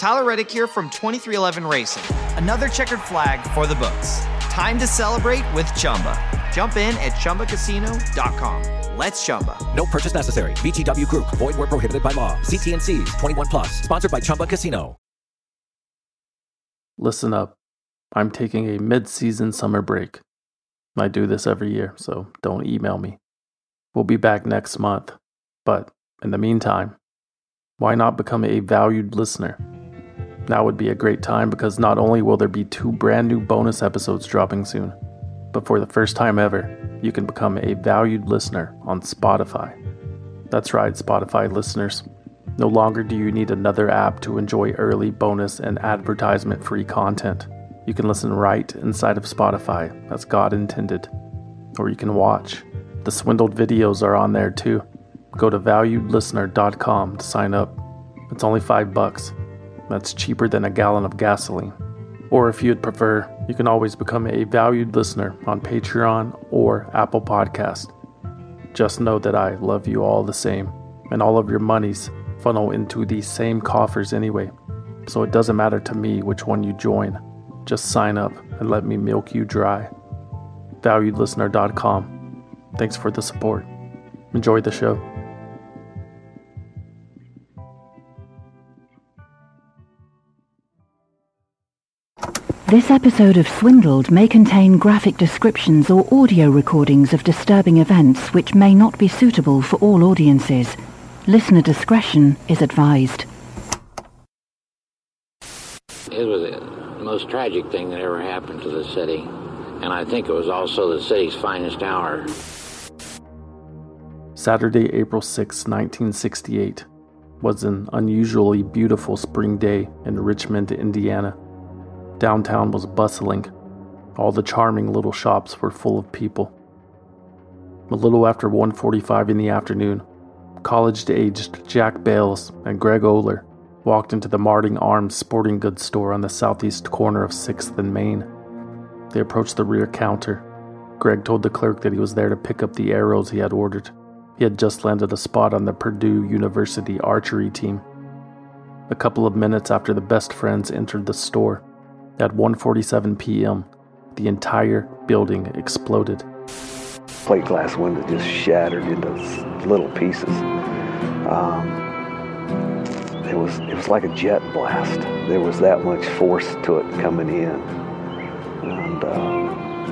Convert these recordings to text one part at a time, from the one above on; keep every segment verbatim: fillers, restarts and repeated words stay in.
Tyler Reddick here from twenty-three eleven Racing. Another checkered flag for the books. Time to celebrate with Chumba. Jump in at Chumba Casino dot com. Let's Chumba. No purchase necessary. V G W Group. Void where prohibited by law. See T and C's. twenty-one plus. Sponsored by Chumba Casino. Listen up. I'm taking a mid-season summer break. I do this every year, so don't email me. We'll be back next month. But in the meantime, why not become a valued listener? Now would be a great time because not only will there be two brand new bonus episodes dropping soon, but for the first time ever, you can become a valued listener on Spotify. That's right, Spotify listeners. No longer do you need another app to enjoy early bonus and advertisement-free content. You can listen right inside of Spotify, as God intended. Or you can watch. The swindled videos are on there too. Go to valued listener dot com to sign up. It's only five bucks. That's cheaper than a gallon of gasoline. Or if you'd prefer, you can always become a valued listener on Patreon or Apple Podcast. Just know that I love you all the same, and all of your monies funnel into these same coffers anyway, so it doesn't matter to me which one you join. Just sign up and let me milk you dry. valued listener dot com. Thanks for the support. Enjoy the show. This episode of Swindled may contain graphic descriptions or audio recordings of disturbing events which may not be suitable for all audiences. Listener discretion is advised. It was the most tragic thing that ever happened to the city, and I think it was also the city's finest hour. Saturday, April sixth, nineteen sixty-eight, was an unusually beautiful spring day in Richmond, Indiana. Downtown was bustling. All the charming little shops were full of people. A little after one forty-five in the afternoon, college-aged Jack Bales and Greg Oler walked into the Marting Arms sporting goods store on the southeast corner of sixth and Main. They approached the rear counter. Greg told the clerk that he was there to pick up the arrows he had ordered. He had just landed a spot on the Purdue University archery team. A couple of minutes after the best friends entered the store, at one forty-seven p.m., the entire building exploded. Plate glass window just shattered into little pieces. Um, it was it was like a jet blast. There was that much force to it coming in, and uh,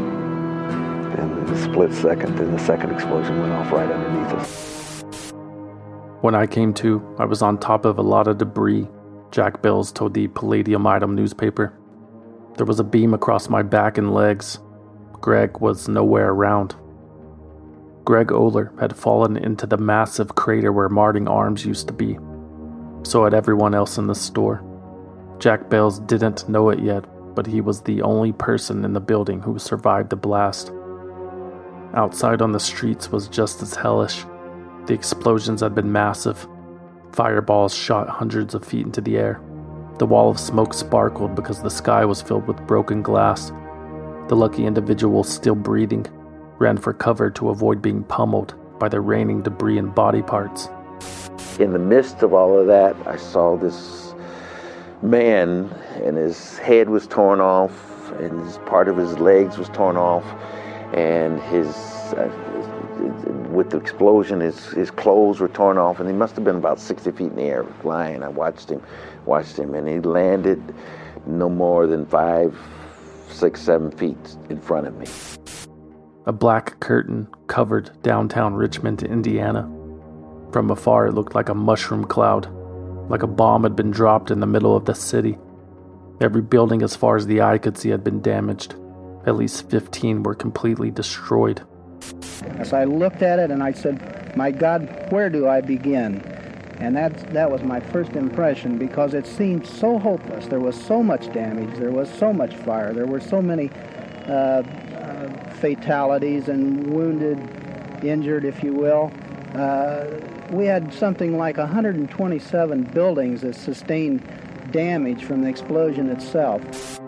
and in a split second, then the second explosion went off right underneath us. When I came to, I was on top of a lot of debris, Jack Bales told the Palladium Item newspaper. There was a beam across my back and legs. Greg was nowhere around. Greg Oler had fallen into the massive crater where Marting Arms used to be. So had everyone else in the store. Jack Bales didn't know it yet, but he was the only person in the building who survived the blast. Outside on the streets was just as hellish. The explosions had been massive. Fireballs shot hundreds of feet into the air. The wall of smoke sparkled because the sky was filled with broken glass. The lucky individual, still breathing, ran for cover to avoid being pummeled by the raining debris and body parts. In the midst of all of that, I saw this man, and his head was torn off, and his, part of his legs was torn off, and his, uh, with the explosion, his, his clothes were torn off, and he must have been about sixty feet in the air flying. I watched him, watched him, and he landed no more than five, six, seven feet in front of me. A black curtain covered downtown Richmond, Indiana. From afar, it looked like a mushroom cloud, like a bomb had been dropped in the middle of the city. Every building as far as the eye could see had been damaged. At least fifteen were completely destroyed. As I looked at it and I said, my God, where do I begin? And that, that was my first impression, because it seemed so hopeless. There was so much damage, there was so much fire, there were so many uh, uh, fatalities and wounded, injured, if you will. Uh, we had something like one hundred twenty-seven buildings that sustained damage from the explosion itself.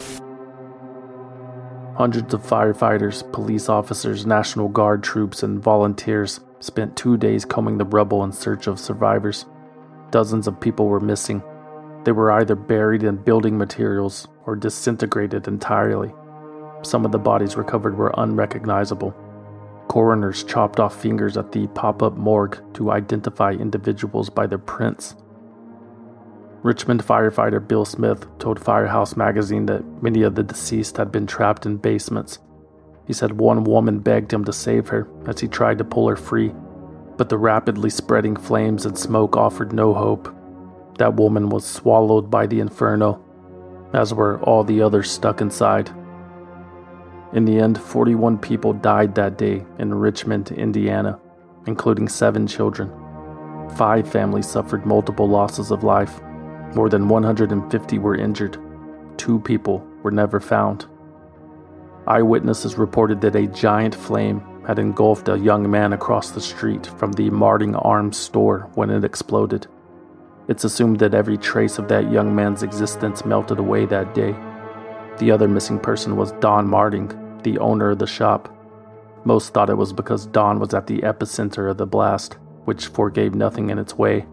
Hundreds of firefighters, police officers, National Guard troops, and volunteers spent two days combing the rubble in search of survivors. Dozens of people were missing. They were either buried in building materials or disintegrated entirely. Some of the bodies recovered were unrecognizable. Coroners chopped off fingers at the pop-up morgue to identify individuals by their prints. Richmond firefighter Bill Smith told Firehouse magazine that many of the deceased had been trapped in basements. He said one woman begged him to save her as he tried to pull her free, but the rapidly spreading flames and smoke offered no hope. That woman was swallowed by the inferno, as were all the others stuck inside. In the end, forty-one people died that day in Richmond, Indiana, including seven children. Five families suffered multiple losses of life. More than one hundred fifty were injured. Two people were never found. Eyewitnesses reported that a giant flame had engulfed a young man across the street from the Marting Arms store when it exploded. It's assumed that every trace of that young man's existence melted away that day. The other missing person was Don Marting, the owner of the shop. Most thought it was because Don was at the epicenter of the blast, which forgave nothing in its way.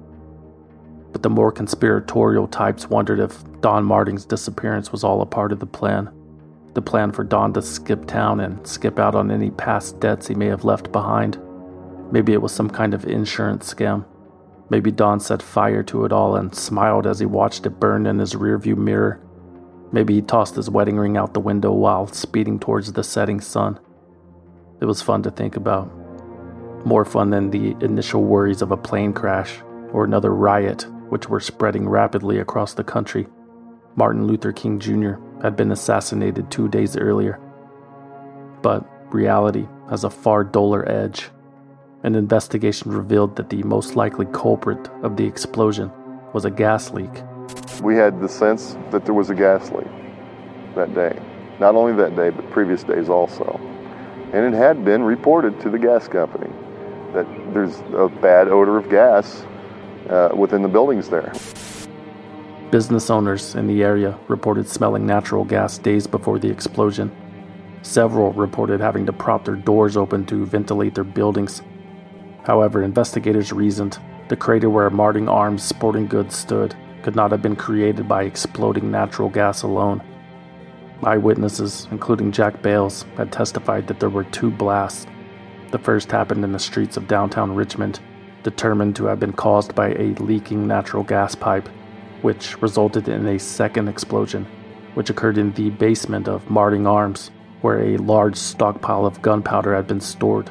But the more conspiratorial types wondered if Don Marting's disappearance was all a part of the plan. The plan for Don to skip town and skip out on any past debts he may have left behind. Maybe it was some kind of insurance scam. Maybe Don set fire to it all and smiled as he watched it burn in his rearview mirror. Maybe he tossed his wedding ring out the window while speeding towards the setting sun. It was fun to think about. More fun than the initial worries of a plane crash or another riot, which were spreading rapidly across the country. Martin Luther King Junior had been assassinated two days earlier. But reality has a far duller edge. An investigation revealed that the most likely culprit of the explosion was a gas leak. We had the sense that there was a gas leak that day. Not only that day, but previous days also. And it had been reported to the gas company that there's a bad odor of gas uh, within the buildings there. Business owners in the area reported smelling natural gas days before the explosion. Several reported having to prop their doors open to ventilate their buildings. However, investigators reasoned the crater where Marting Arms Sporting Goods stood could not have been created by exploding natural gas alone. Eyewitnesses, including Jack Bales, had testified that there were two blasts. The first happened in the streets of downtown Richmond, determined to have been caused by a leaking natural gas pipe, which resulted in a second explosion, which occurred in the basement of Marting Arms, where a large stockpile of gunpowder had been stored.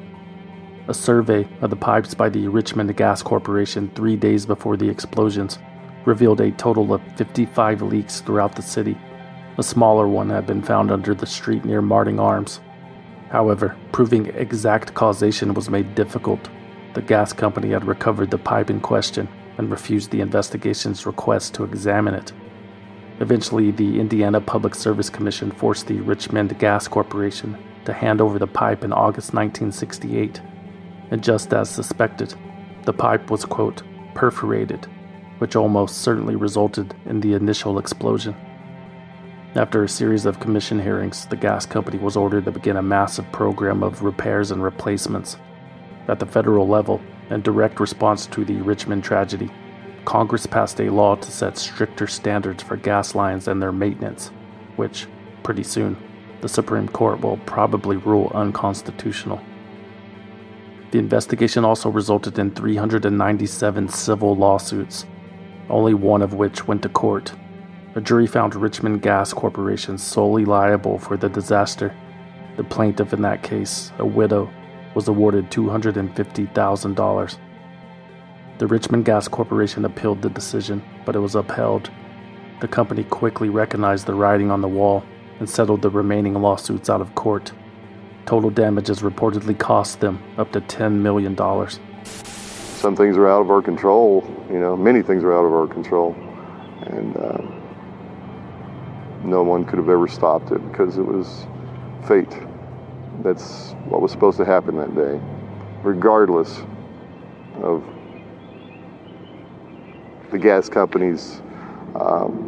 A survey of the pipes by the Richmond Gas Corporation three days before the explosions revealed a total of fifty-five leaks throughout the city. A smaller one had been found under the street near Marting Arms. However, proving exact causation was made difficult. The gas company had recovered the pipe in question and refused the investigation's request to examine it. Eventually, the Indiana Public Service Commission forced the Richmond Gas Corporation to hand over the pipe in August nineteen sixty-eight. And just as suspected, the pipe was, quote, perforated, which almost certainly resulted in the initial explosion. After a series of commission hearings, the gas company was ordered to begin a massive program of repairs and replacements. At the federal level, in direct response to the Richmond tragedy, Congress passed a law to set stricter standards for gas lines and their maintenance, which, pretty soon, the Supreme Court will probably rule unconstitutional. The investigation also resulted in three hundred ninety-seven civil lawsuits, only one of which went to court. A jury found Richmond Gas Corporation solely liable for the disaster. The plaintiff in that case, a widow, was awarded two hundred fifty thousand dollars. The Richmond Gas Corporation appealed the decision, but it was upheld. The company quickly recognized the writing on the wall and settled the remaining lawsuits out of court. Total damages reportedly cost them up to ten million dollars. Some things are out of our control, you know, many things are out of our control. And uh, no one could have ever stopped it because it was fate. That's what was supposed to happen that day, regardless of the gas company's um,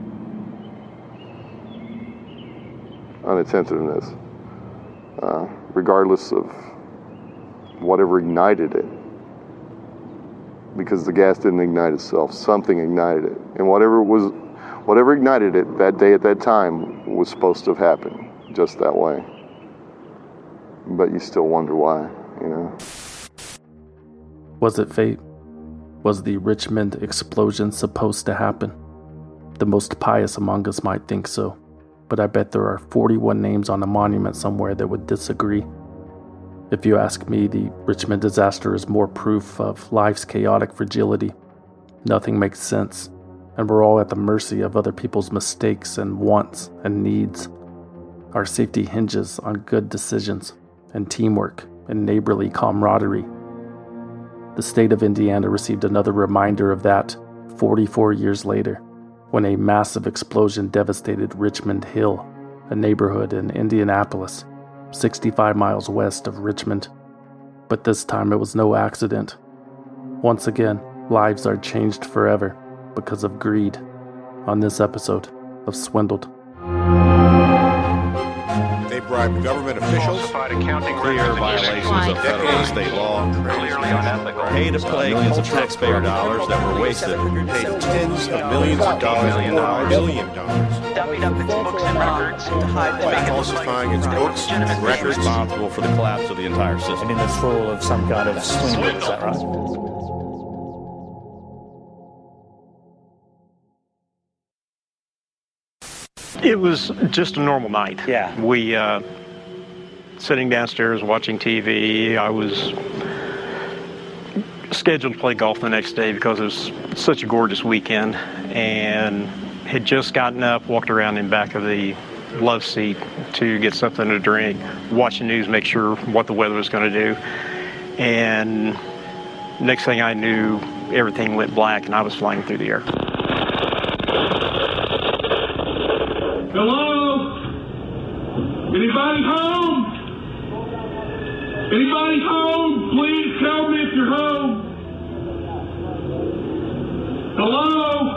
unattentiveness, uh, regardless of whatever ignited it. because the gas didn't ignite itself. Something ignited it. And whatever was, whatever ignited it that day at that time was supposed to have happened just that way. But you still wonder why, you know. Was it fate? Was the Richmond explosion supposed to happen? The most pious among us might think so, but I bet there are forty-one names on a monument somewhere that would disagree. If you ask me, the Richmond disaster is more proof of life's chaotic fragility. Nothing makes sense, and we're all at the mercy of other people's mistakes and wants and needs. Our safety hinges on good decisions and teamwork and neighborly camaraderie. The state of Indiana received another reminder of that forty-four years later, when a massive explosion devastated Richmond Hill, a neighborhood in Indianapolis, sixty-five miles west of Richmond. But this time it was no accident. Once again, lives are changed forever because of greed. On this episode of Swindled. They bribed government officials, clear violations of federal and state law, paid to play millions of taxpayer dollars that were wasted, paid tens of millions of dollars, million dollars, billion dollars, dummied up its books and records to hide the by falsifying its books and records, responsible for the collapse of the entire system. And in this role of some kind of swindle, is that right? It was just a normal night. Yeah. We, uh, sitting downstairs watching T V, I was scheduled to play golf the next day because it was such a gorgeous weekend, and had just gotten up, walked around in back of the love seat to get something to drink, watch the news, make sure what the weather was going to do, and next thing I knew, everything went black and I was flying through the air. Hello? Anybody home? Anybody home? Please tell me if you're home. Hello?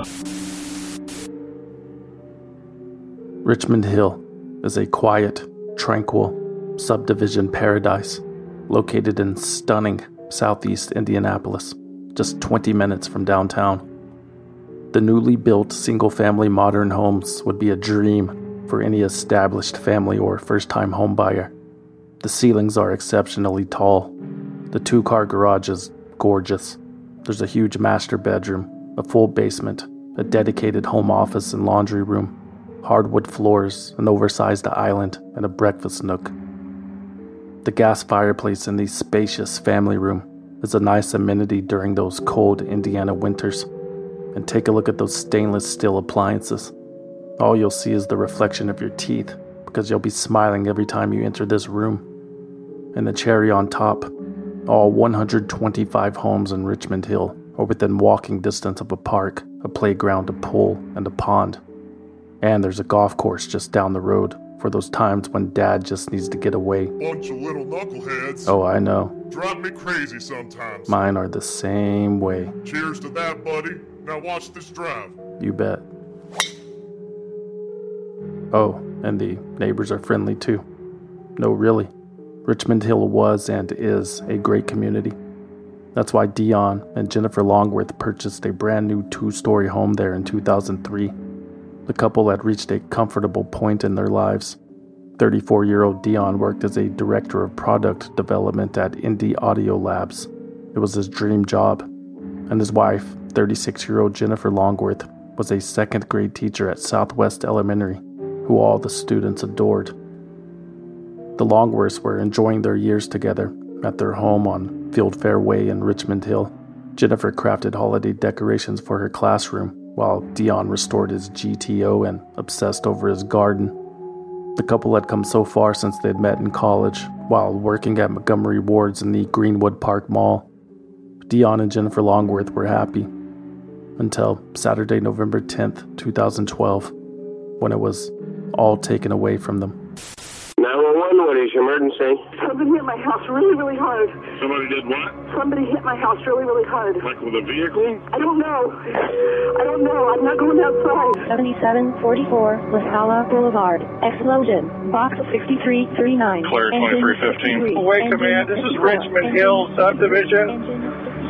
Richmond Hill is a quiet, tranquil subdivision paradise located in stunning southeast Indianapolis, just twenty minutes from downtown. The newly built single-family modern homes would be a dream for any established family or first-time home buyer. The ceilings are exceptionally tall. The two-car garage is gorgeous. There's a huge master bedroom, a full basement, a dedicated home office and laundry room, hardwood floors, an oversized island, and a breakfast nook. The gas fireplace in the spacious family room is a nice amenity during those cold Indiana winters. And take a look at those stainless steel appliances. All you'll see is the reflection of your teeth, because you'll be smiling every time you enter this room. And the cherry on top, all one hundred twenty-five homes in Richmond Hill are within walking distance of a park, a playground, a pool, and a pond. And there's a golf course just down the road for those times when Dad just needs to get away. Bunch of little knuckleheads. Oh, I know. Drive me crazy sometimes. Mine are the same way. Cheers to that, buddy. Now watch this drive. You bet. Oh, and the neighbors are friendly too. No, really. Richmond Hill was and is a great community. That's why Dion and Jennifer Longworth purchased a brand new two-story home there in two thousand three. The couple had reached a comfortable point in their lives. thirty-four-year-old Dion worked as a director of product development at Indie Audio Labs. It was his dream job. And his wife, thirty-six-year-old Jennifer Longworth, was a second-grade teacher at Southwest Elementary, who all the students adored. The Longworths were enjoying their years together at their home on Fieldfair Way in Richmond Hill. Jennifer crafted holiday decorations for her classroom, while Dion restored his G T O and obsessed over his garden. The couple had come so far since they'd met in college, while working at Montgomery Ward's in the Greenwood Park Mall. Dion and Jennifer Longworth were happy, until Saturday, November tenth, twenty twelve, when it was all taken away from them. nine one one, what is your emergency? Somebody hit my house really, really hard. Somebody did what? Somebody hit my house really, really hard. Like with a vehicle? I don't know. I don't know. I'm not going outside. seventy-seven forty-four LaSala Boulevard. Explosion. Box sixty-three thirty-nine. Clear twenty-three fifteen. Wait, command. This is Richmond Hill subdivision.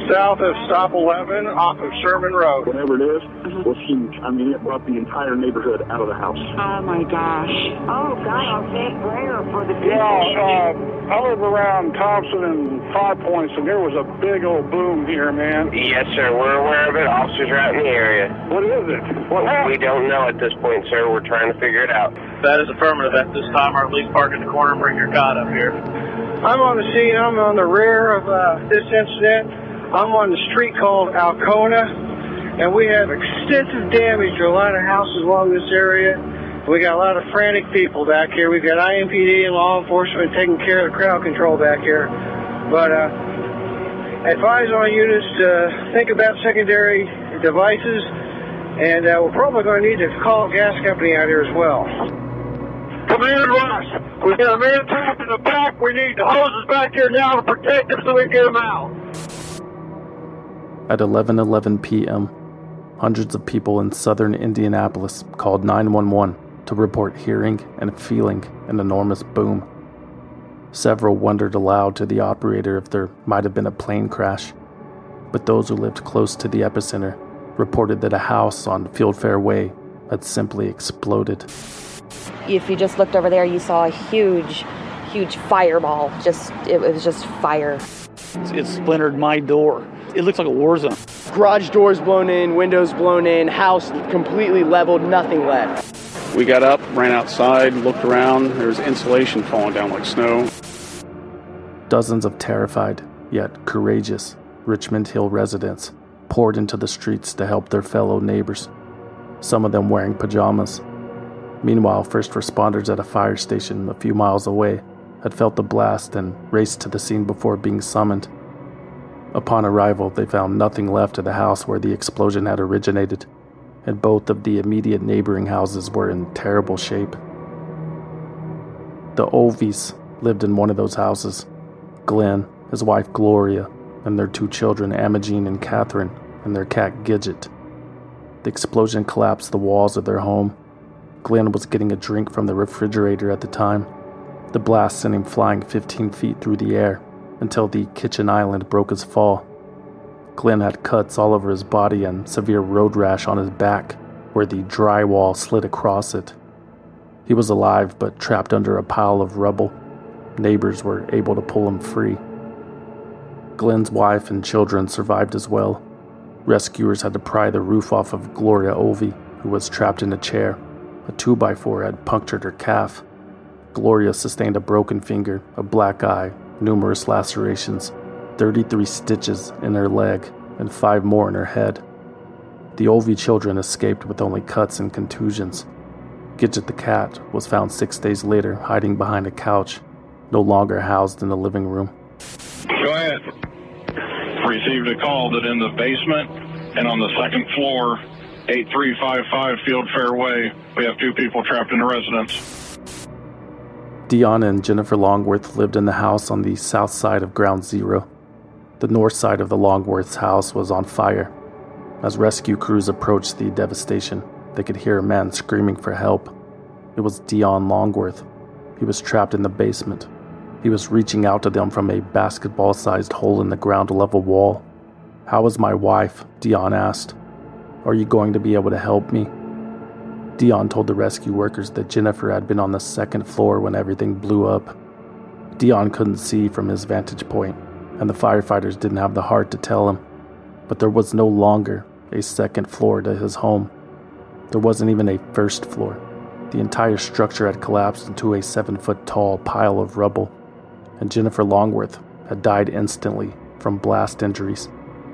south of stop eleven off of Sherman Road. Whatever it is, was huge. I mean, it brought the entire neighborhood out of the house. Oh my gosh. Oh God, I'll say prayer for the people. Yeah, uh, I live around Thompson and Five Points, and there was a big old boom here, man. Yes, sir. We're aware of it. Officers are out in the area. What is it? What happened? We don't know at this point, sir. We're trying to figure it out. That is affirmative at this time, or at least park in the corner and bring your cot up here. I'm on the scene. I'm on the rear of uh, this incident. I'm on the street called Alcona, and we have extensive damage to a lot of houses along this area. We got a lot of frantic people back here. We've got I M P D and law enforcement taking care of the crowd control back here. But uh, advise all units to think about secondary devices, and uh, we're probably going to need to call a gas company out here as well. Command Ross, we got a man trapped in the back. We need the hoses back here now to protect him so we can get him out. At eleven eleven p.m., hundreds of people in southern Indianapolis called nine one one to report hearing and feeling an enormous boom. Several wondered aloud to the operator if there might have been a plane crash, but those who lived close to the epicenter reported that a house on Fieldfair Way had simply exploded. If you just looked over there, you saw a huge, huge fireball. Just, it was just fire. It splintered my door. It looks like a war zone. Garage doors blown in, windows blown in, house completely leveled, nothing left. We got up, ran outside, looked around. There was insulation falling down like snow. Dozens of terrified, yet courageous, Richmond Hill residents poured into the streets to help their fellow neighbors, some of them wearing pajamas. Meanwhile, first responders at a fire station a few miles away had felt the blast and raced to the scene before being summoned. Upon arrival, they found nothing left of the house where the explosion had originated, and both of the immediate neighboring houses were in terrible shape. The Ovies lived in one of those houses. Glenn, his wife Gloria, and their two children Amagine and Catherine, and their cat Gidget. The explosion collapsed the walls of their home. Glenn was getting a drink from the refrigerator at the time. The blast sent him flying fifteen feet through the air until the kitchen island broke his fall. Glenn had cuts all over his body and severe road rash on his back where the drywall slid across it. He was alive but trapped under a pile of rubble. Neighbors were able to pull him free. Glenn's wife and children survived as well. Rescuers had to pry the roof off of Gloria Ovie, who was trapped in a chair. A two by four had punctured her calf. Gloria sustained a broken finger, a black eye, numerous lacerations, thirty-three stitches in her leg, and five more in her head. The Ovie children escaped with only cuts and contusions. Gidget the cat was found six days later hiding behind a couch, no longer housed in the living room. Go ahead. Received a call that in the basement and on the second floor, eight three five five Fieldfair Way, we have two people trapped in the residence. Dion and Jennifer Longworth lived in the house on the south side of Ground Zero. The north side of the Longworth's house was on fire. As rescue crews approached the devastation, they could hear a man screaming for help. It was Dion Longworth. He was trapped in the basement. He was reaching out to them from a basketball-sized hole in the ground-level wall. "How is my wife?" Dion asked. "Are you going to be able to help me?" Dion told the rescue workers that Jennifer had been on the second floor when everything blew up. Dion couldn't see from his vantage point, and the firefighters didn't have the heart to tell him. But there was no longer a second floor to his home. There wasn't even a first floor. The entire structure had collapsed into a seven-foot-tall pile of rubble, and Jennifer Longworth had died instantly from blast injuries.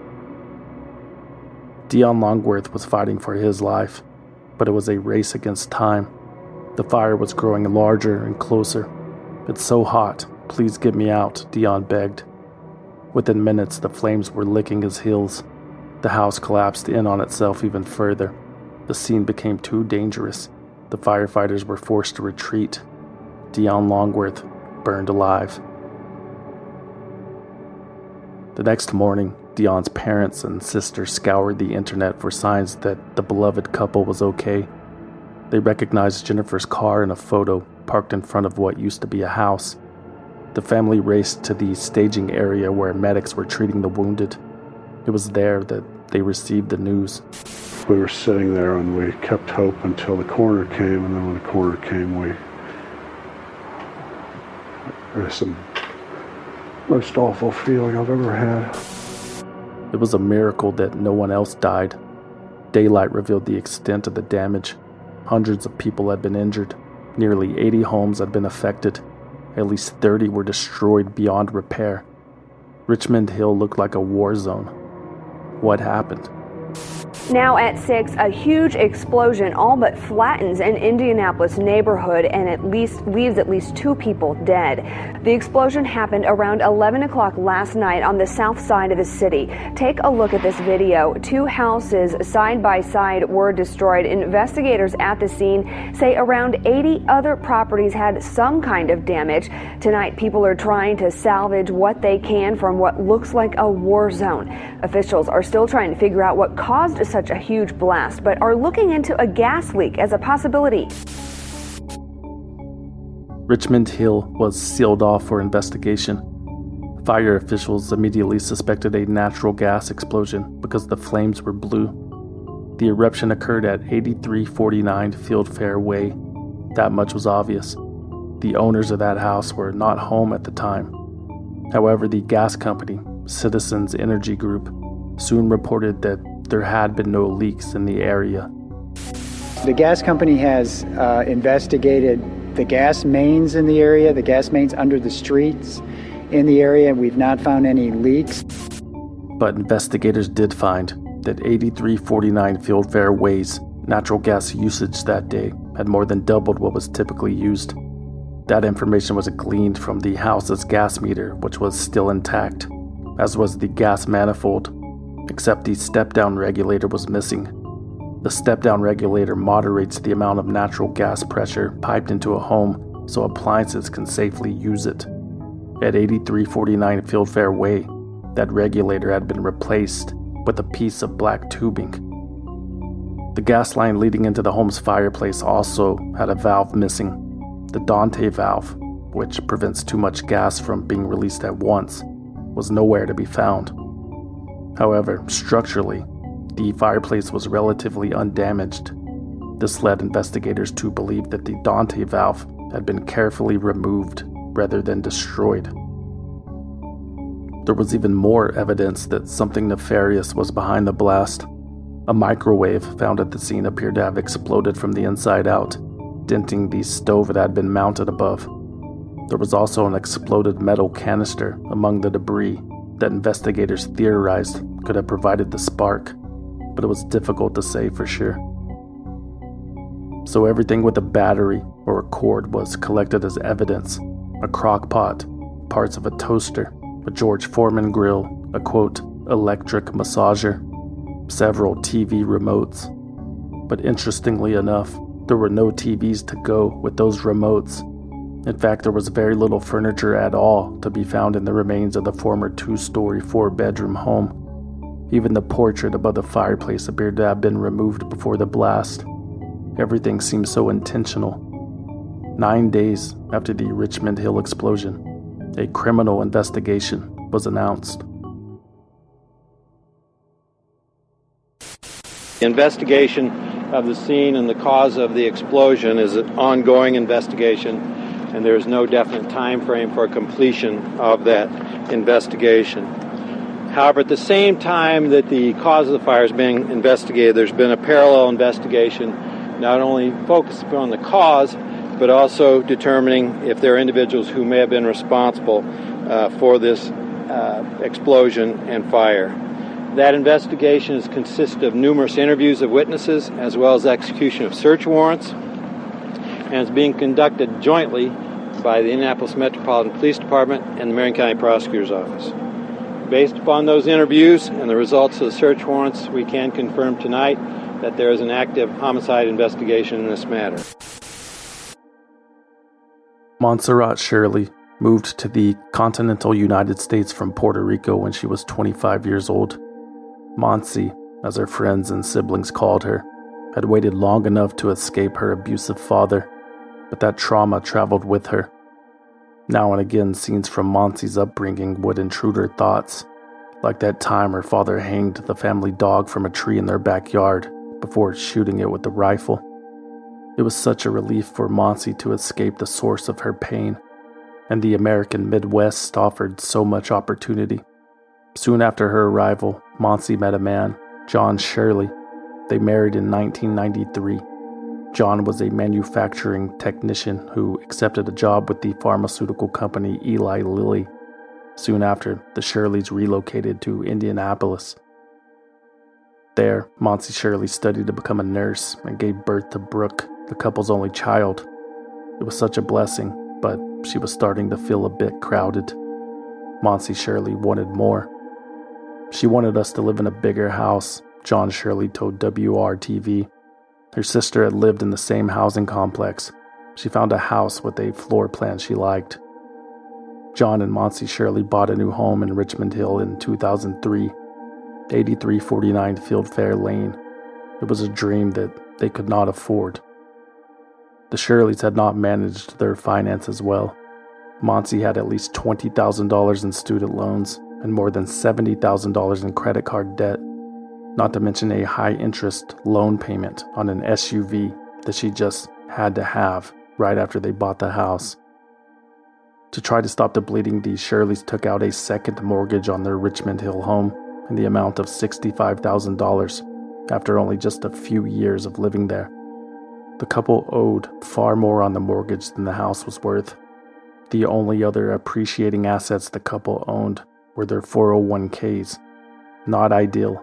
Dion Longworth was fighting for his life, but it was a race against time. The fire was growing larger and closer. "It's so hot. Please get me out," Dion begged. Within minutes, the flames were licking his heels. The house collapsed in on itself even further. The scene became too dangerous. The firefighters were forced to retreat. Dion Longworth burned alive. The next morning, Dion's parents and sister scoured the internet for signs that the beloved couple was okay. They recognized Jennifer's car in a photo parked in front of what used to be a house. The family raced to the staging area where medics were treating the wounded. It was there that they received the news. We were sitting there and we kept hope until the coroner came, and then when the coroner came, we... It was the most awful feeling I've ever had. It was a miracle that no one else died. Daylight revealed the extent of the damage. Hundreds of people had been injured. Nearly eighty homes had been affected. At least thirty were destroyed beyond repair. Richmond Hill looked like a war zone. What happened? Now at six, a huge explosion all but flattens an Indianapolis neighborhood and at least leaves at least two people dead. The explosion happened around eleven o'clock last night on the south side of the city. Take a look at this video. Two houses side by side were destroyed. Investigators at the scene say around eighty other properties had some kind of damage. Tonight, people are trying to salvage what they can from what looks like a war zone. Officials are still trying to figure out what caused such a huge blast, but are looking into a gas leak as a possibility. Richmond Hill was sealed off for investigation. Fire officials immediately suspected a natural gas explosion because the flames were blue. The eruption occurred at eighty-three forty-nine Fieldfare Way. That much was obvious. The owners of that house were not home at the time. However, the gas company, Citizens Energy Group, soon reported that there had been no leaks in the area. The gas company has uh, investigated the gas mains in the area, the gas mains under the streets in the area. We've not found any leaks. But investigators did find that eighty-three forty-nine Fieldfare Way's natural gas usage that day had more than doubled what was typically used. That information was gleaned from the house's gas meter, which was still intact, as was the gas manifold, except the step-down regulator was missing. The step-down regulator moderates the amount of natural gas pressure piped into a home so appliances can safely use it. At eighty-three forty-nine Fieldfare Way, that regulator had been replaced with a piece of black tubing. The gas line leading into the home's fireplace also had a valve missing. The Dante valve, which prevents too much gas from being released at once, was nowhere to be found. However, structurally, the fireplace was relatively undamaged. This led investigators to believe that the Dante valve had been carefully removed rather than destroyed. There was even more evidence that something nefarious was behind the blast. A microwave found at the scene appeared to have exploded from the inside out, denting the stove that had been mounted above. There was also an exploded metal canister among the debris that investigators theorized could have provided the spark, but it was difficult to say for sure. So everything with a battery or a cord was collected as evidence: a crock pot, parts of a toaster, a George Foreman grill, a quote, electric massager, several T V remotes. But interestingly enough, there were no T Vs to go with those remotes. In fact, there was very little furniture at all to be found in the remains of the former two-story, four-bedroom home. Even the portrait above the fireplace appeared to have been removed before the blast. Everything seemed so intentional. Nine days after the Richmond Hill explosion, a criminal investigation was announced. The investigation of the scene and the cause of the explosion is an ongoing investigation, and there is no definite time frame for completion of that investigation. However, at the same time that the cause of the fire is being investigated, there's been a parallel investigation not only focused on the cause, but also determining if there are individuals who may have been responsible uh, for this uh, explosion and fire. That investigation has consisted of numerous interviews of witnesses as well as execution of search warrants, and is being conducted jointly by the Indianapolis Metropolitan Police Department and the Marion County Prosecutor's Office. Based upon those interviews and the results of the search warrants, we can confirm tonight that there is an active homicide investigation in this matter. Montserrat Shirley moved to the continental United States from Puerto Rico when she was twenty-five years old. Monsi, as her friends and siblings called her, had waited long enough to escape her abusive father, but that trauma traveled with her. Now and again, scenes from Monsi's upbringing would intrude her thoughts. like that time her father hanged the family dog from a tree in their backyard before shooting it with the rifle. It was such a relief for Monsi to escape the source of her pain, and the American Midwest offered so much opportunity. Soon after her arrival, Monsi met a man, John Shirley. They married in nineteen ninety-three. John was a manufacturing technician who accepted a job with the pharmaceutical company Eli Lilly. Soon after, the Shirleys relocated to Indianapolis. There, Monsi Shirley studied to become a nurse and gave birth to Brooke, the couple's only child. It was such a blessing, but she was starting to feel a bit crowded. Monsi Shirley wanted more. She wanted us to live in a bigger house, John Shirley told W R T V. Her sister had lived in the same housing complex. She found a house with a floor plan she liked. John and Monsi Shirley bought a new home in Richmond Hill in two thousand three, eighty-three forty-nine Fieldfair Lane. It was a dream that they could not afford. The Shirleys had not managed their finances well. Monsi had at least twenty thousand dollars in student loans and more than seventy thousand dollars in credit card debt, not to mention a high-interest loan payment on an S U V that she just had to have right after they bought the house. To try to stop the bleeding, the Shirleys took out a second mortgage on their Richmond Hill home in the amount of sixty-five thousand dollars after only just a few years of living there. The couple owed far more on the mortgage than the house was worth. The only other appreciating assets the couple owned were their four oh one k's. Not ideal.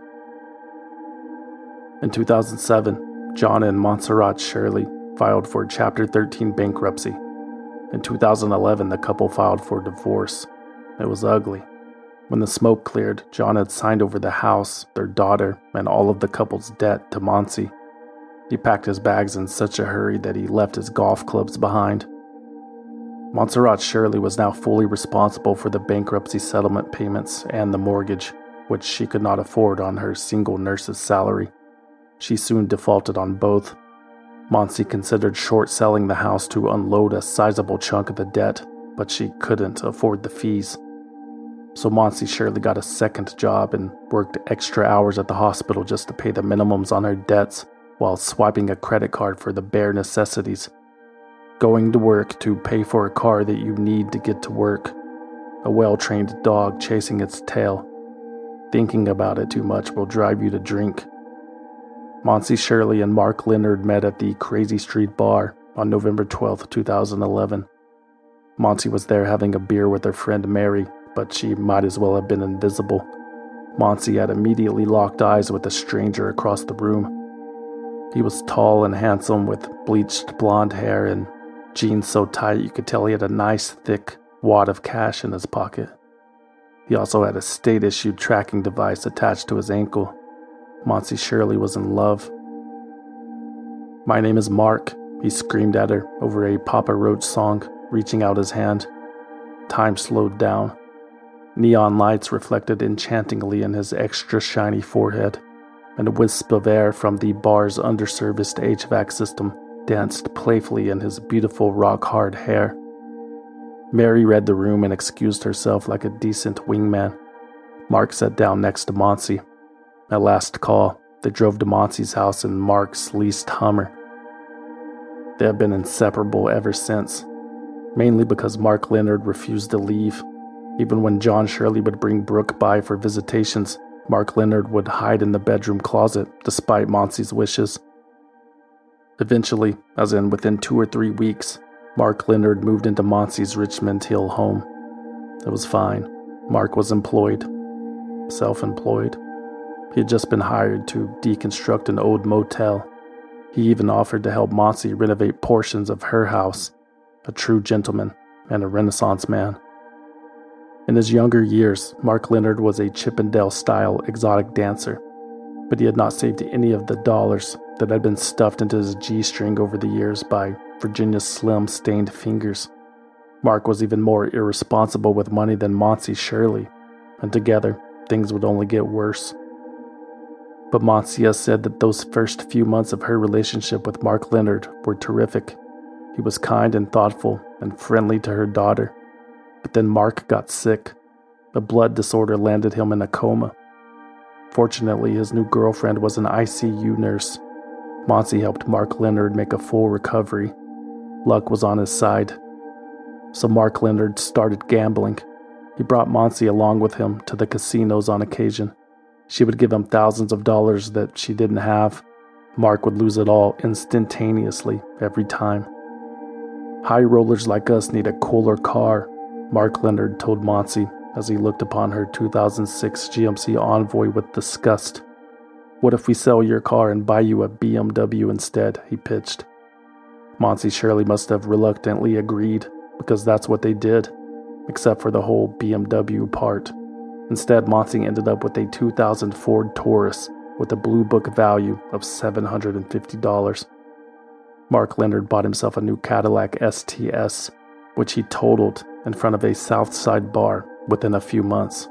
In two thousand seven, John and Montserrat Shirley filed for Chapter thirteen bankruptcy. In two thousand eleven, the couple filed for divorce. It was ugly. When the smoke cleared, John had signed over the house, their daughter, and all of the couple's debt to Monsi. He packed his bags in such a hurry that he left his golf clubs behind. Montserrat Shirley was now fully responsible for the bankruptcy settlement payments and the mortgage, which she could not afford on her single nurse's salary. She soon defaulted on both. Monsi considered short-selling the house to unload a sizable chunk of the debt, but she couldn't afford the fees. So Monsi Shirley got a second job and worked extra hours at the hospital just to pay the minimums on her debts while swiping a credit card for the bare necessities. Going to work to pay for a car that you need to get to work. A well-trained dog chasing its tail. Thinking about it too much will drive you to drink. Monsi Shirley and Mark Leonard met at the Crazy Street Bar on November twelfth, two thousand eleven. Monsi was there having a beer with her friend Mary, but she might as well have been invisible. Monsi had immediately locked eyes with a stranger across the room. He was tall and handsome with bleached blonde hair and jeans so tight you could tell he had a nice thick wad of cash in his pocket. He also had a state-issued tracking device attached to his ankle. Monsi Shirley was in love. "My name is Mark," he screamed at her over a Papa Roach song, reaching out his hand. Time slowed down. Neon lights reflected enchantingly in his extra shiny forehead, and a wisp of air from the bar's underserviced H V A C system danced playfully in his beautiful rock-hard hair. Mary read the room and excused herself like a decent wingman. Mark sat down next to Monsi. At last call, they drove to Monsi's house in Mark's leased Hummer. They have been inseparable ever since, mainly because Mark Leonard refused to leave. Even when John Shirley would bring Brooke by for visitations, Mark Leonard would hide in the bedroom closet, despite Monsi's wishes. Eventually, as in within two or three weeks, Mark Leonard moved into Monsi's Richmond Hill home. It was fine. Mark was employed. Self-employed. He had just been hired to deconstruct an old motel. He even offered to help Monsi renovate portions of her house. A true gentleman and a Renaissance man. In his younger years, Mark Leonard was a Chippendale-style exotic dancer, but he had not saved any of the dollars that had been stuffed into his G-string over the years by Virginia Slim stained fingers. Mark was even more irresponsible with money than Monsi Shirley, and together, things would only get worse. But Monsi said that those first few months of her relationship with Mark Leonard were terrific. He was kind and thoughtful and friendly to her daughter. But then Mark got sick. A blood disorder landed him in a coma. Fortunately, his new girlfriend was an I C U nurse. Monty helped Mark Leonard make a full recovery. Luck was on his side. So Mark Leonard started gambling. He brought Monty along with him to the casinos on occasion. She would give him thousands of dollars that she didn't have. Mark would lose it all instantaneously every time. High rollers like us need a cooler car, Mark Leonard told Monty as he looked upon her two thousand six G M C Envoy with disgust. What if we sell your car and buy you a B M W instead, he pitched. Monty Shirley must have reluctantly agreed, because that's what they did, except for the whole B M W part. Instead, Monty ended up with a two thousand Ford Taurus with a Blue Book value of seven hundred fifty dollars. Mark Leonard bought himself a new Cadillac S T S, which he totaled in front of a South Side bar within a few months.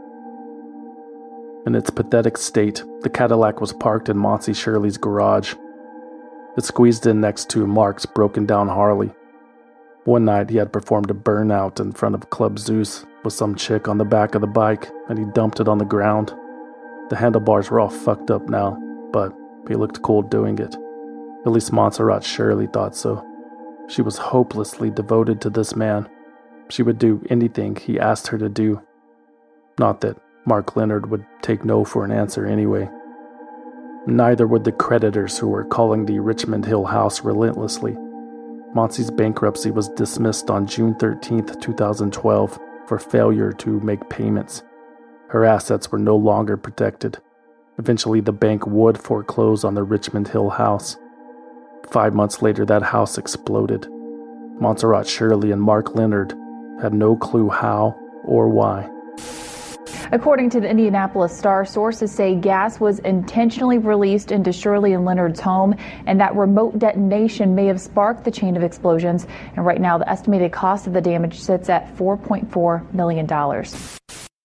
In its pathetic state, the Cadillac was parked in Monty Shirley's garage. It squeezed in next to Mark's broken-down Harley. One night, he had performed a burnout in front of Club Zeus with some chick on the back of the bike, and he dumped it on the ground. The handlebars were all fucked up now, but he looked cool doing it. At least Montserrat Shirley thought so. She was hopelessly devoted to this man. She would do anything he asked her to do. Not that Mark Leonard would take no for an answer anyway. Neither would the creditors who were calling the Richmond Hill house relentlessly. Monty's bankruptcy was dismissed on June thirteenth, twenty twelve for failure to make payments. Her assets were no longer protected. Eventually, the bank would foreclose on the Richmond Hill house. Five months later, that house exploded. Montserrat Shirley and Mark Leonard had no clue how or why. According to the Indianapolis Star, sources say gas was intentionally released into Shirley and Leonard's home, and that remote detonation may have sparked the chain of explosions. And right now, the estimated cost of the damage sits at four point four million dollars.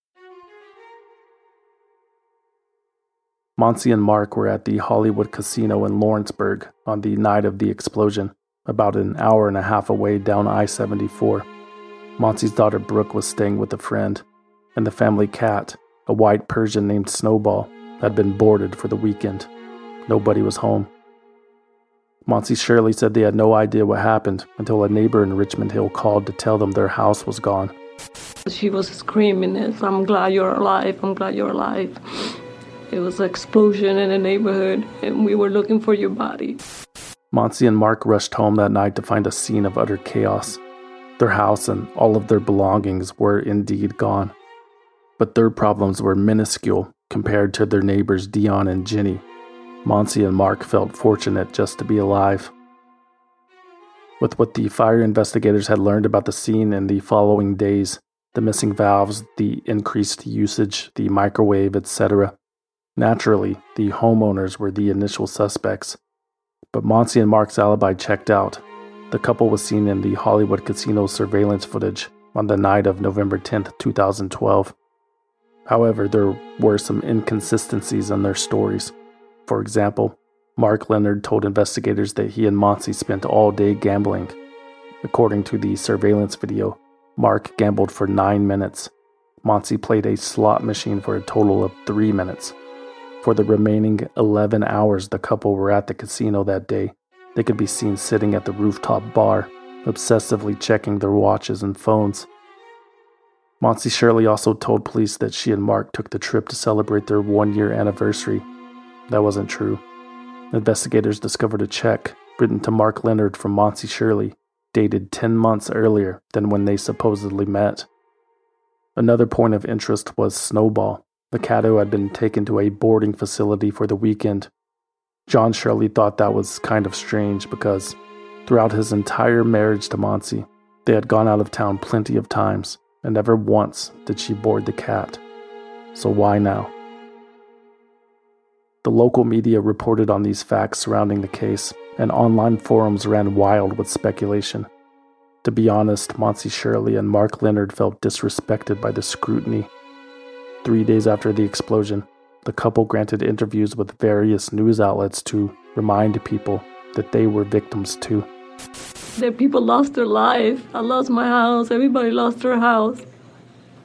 Monty and Mark were at the Hollywood Casino in Lawrenceburg on the night of the explosion, about an hour and a half away down I seventy-four. Monty's daughter Brooke was staying with a friend, and the family cat, a white Persian named Snowball, had been boarded for the weekend. Nobody was home. Monty Shirley said they had no idea what happened until a neighbor in Richmond Hill called to tell them their house was gone. She was screaming, "I'm glad you're alive, I'm glad you're alive." It was an explosion in the neighborhood, and we were looking for your body. Monty and Mark rushed home that night to find a scene of utter chaos. Their house and all of their belongings were indeed gone. But their problems were minuscule compared to their neighbors Dion and Ginny. Monty and Mark felt fortunate just to be alive. With what the fire investigators had learned about the scene in the following days, the missing valves, the increased usage, the microwave, et cetera, naturally, the homeowners were the initial suspects. But Monty and Mark's alibi checked out. The couple was seen in the Hollywood Casino surveillance footage on the night of November tenth, twenty twelve. However, there were some inconsistencies in their stories. For example, Mark Leonard told investigators that he and Monty spent all day gambling. According to the surveillance video, Mark gambled for nine minutes. Monty played a slot machine for a total of three minutes. For the remaining eleven hours the couple were at the casino that day, they could be seen sitting at the rooftop bar, obsessively checking their watches and phones. Monty Shirley also told police that she and Mark took the trip to celebrate their one-year anniversary. That wasn't true. Investigators discovered a check written to Mark Leonard from Monty Shirley, dated ten months earlier than when they supposedly met. Another point of interest was Snowball, the cat who had been taken to a boarding facility for the weekend. John Shirley thought that was kind of strange because throughout his entire marriage to Monty, they had gone out of town plenty of times, and never once did she board the cat. So why now? The local media reported on these facts surrounding the case, and online forums ran wild with speculation. To be honest, Monty Shirley and Mark Leonard felt disrespected by the scrutiny. Three days after the explosion, the couple granted interviews with various news outlets to remind people that they were victims too. The people lost their life. I lost my house. Everybody lost their house.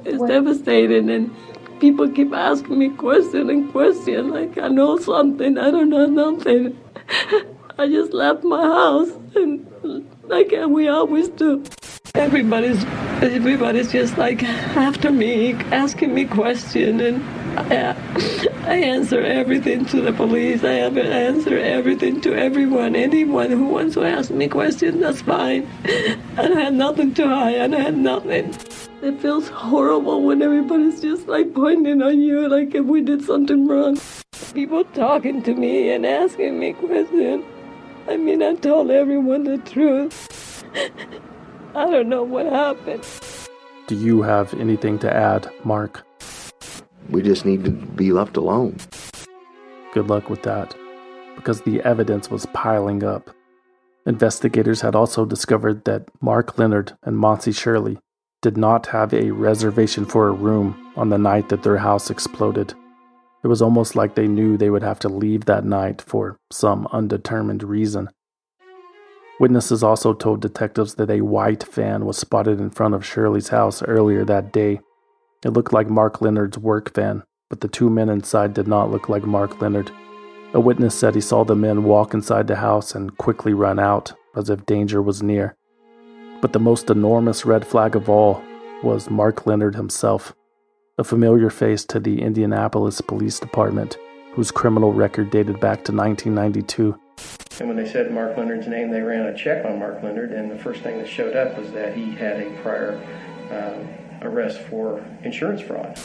It's devastating, and people keep asking me question and question, like I know something, I don't know nothing. I just left my house, and like we always do. Everybody's, everybody's just like after me, asking me questions, and I, I answer everything to the police. I have answer everything to everyone. Anyone who wants to ask me questions, that's fine. I don't have nothing to hide. I don't have nothing. It feels horrible when everybody's just like pointing on you, like if we did something wrong. People talking to me and asking me questions. I mean, I told everyone the truth. I don't know what happened. Do you have anything to add, Mark? We just need to be left alone. Good luck with that, because the evidence was piling up. Investigators had also discovered that Mark Leonard and Monty Shirley did not have a reservation for a room on the night that their house exploded. It was almost like they knew they would have to leave that night for some undetermined reason. Witnesses also told detectives that a white van was spotted in front of Shirley's house earlier that day. It looked like Mark Leonard's work van, but the two men inside did not look like Mark Leonard. A witness said he saw the men walk inside the house and quickly run out, as if danger was near. But the most enormous red flag of all was Mark Leonard himself, a familiar face to the Indianapolis Police Department, whose criminal record dated back to nineteen ninety-two. And when they said Mark Leonard's name, they ran a check on Mark Leonard, and the first thing that showed up was that he had a prior uh, arrest for insurance fraud.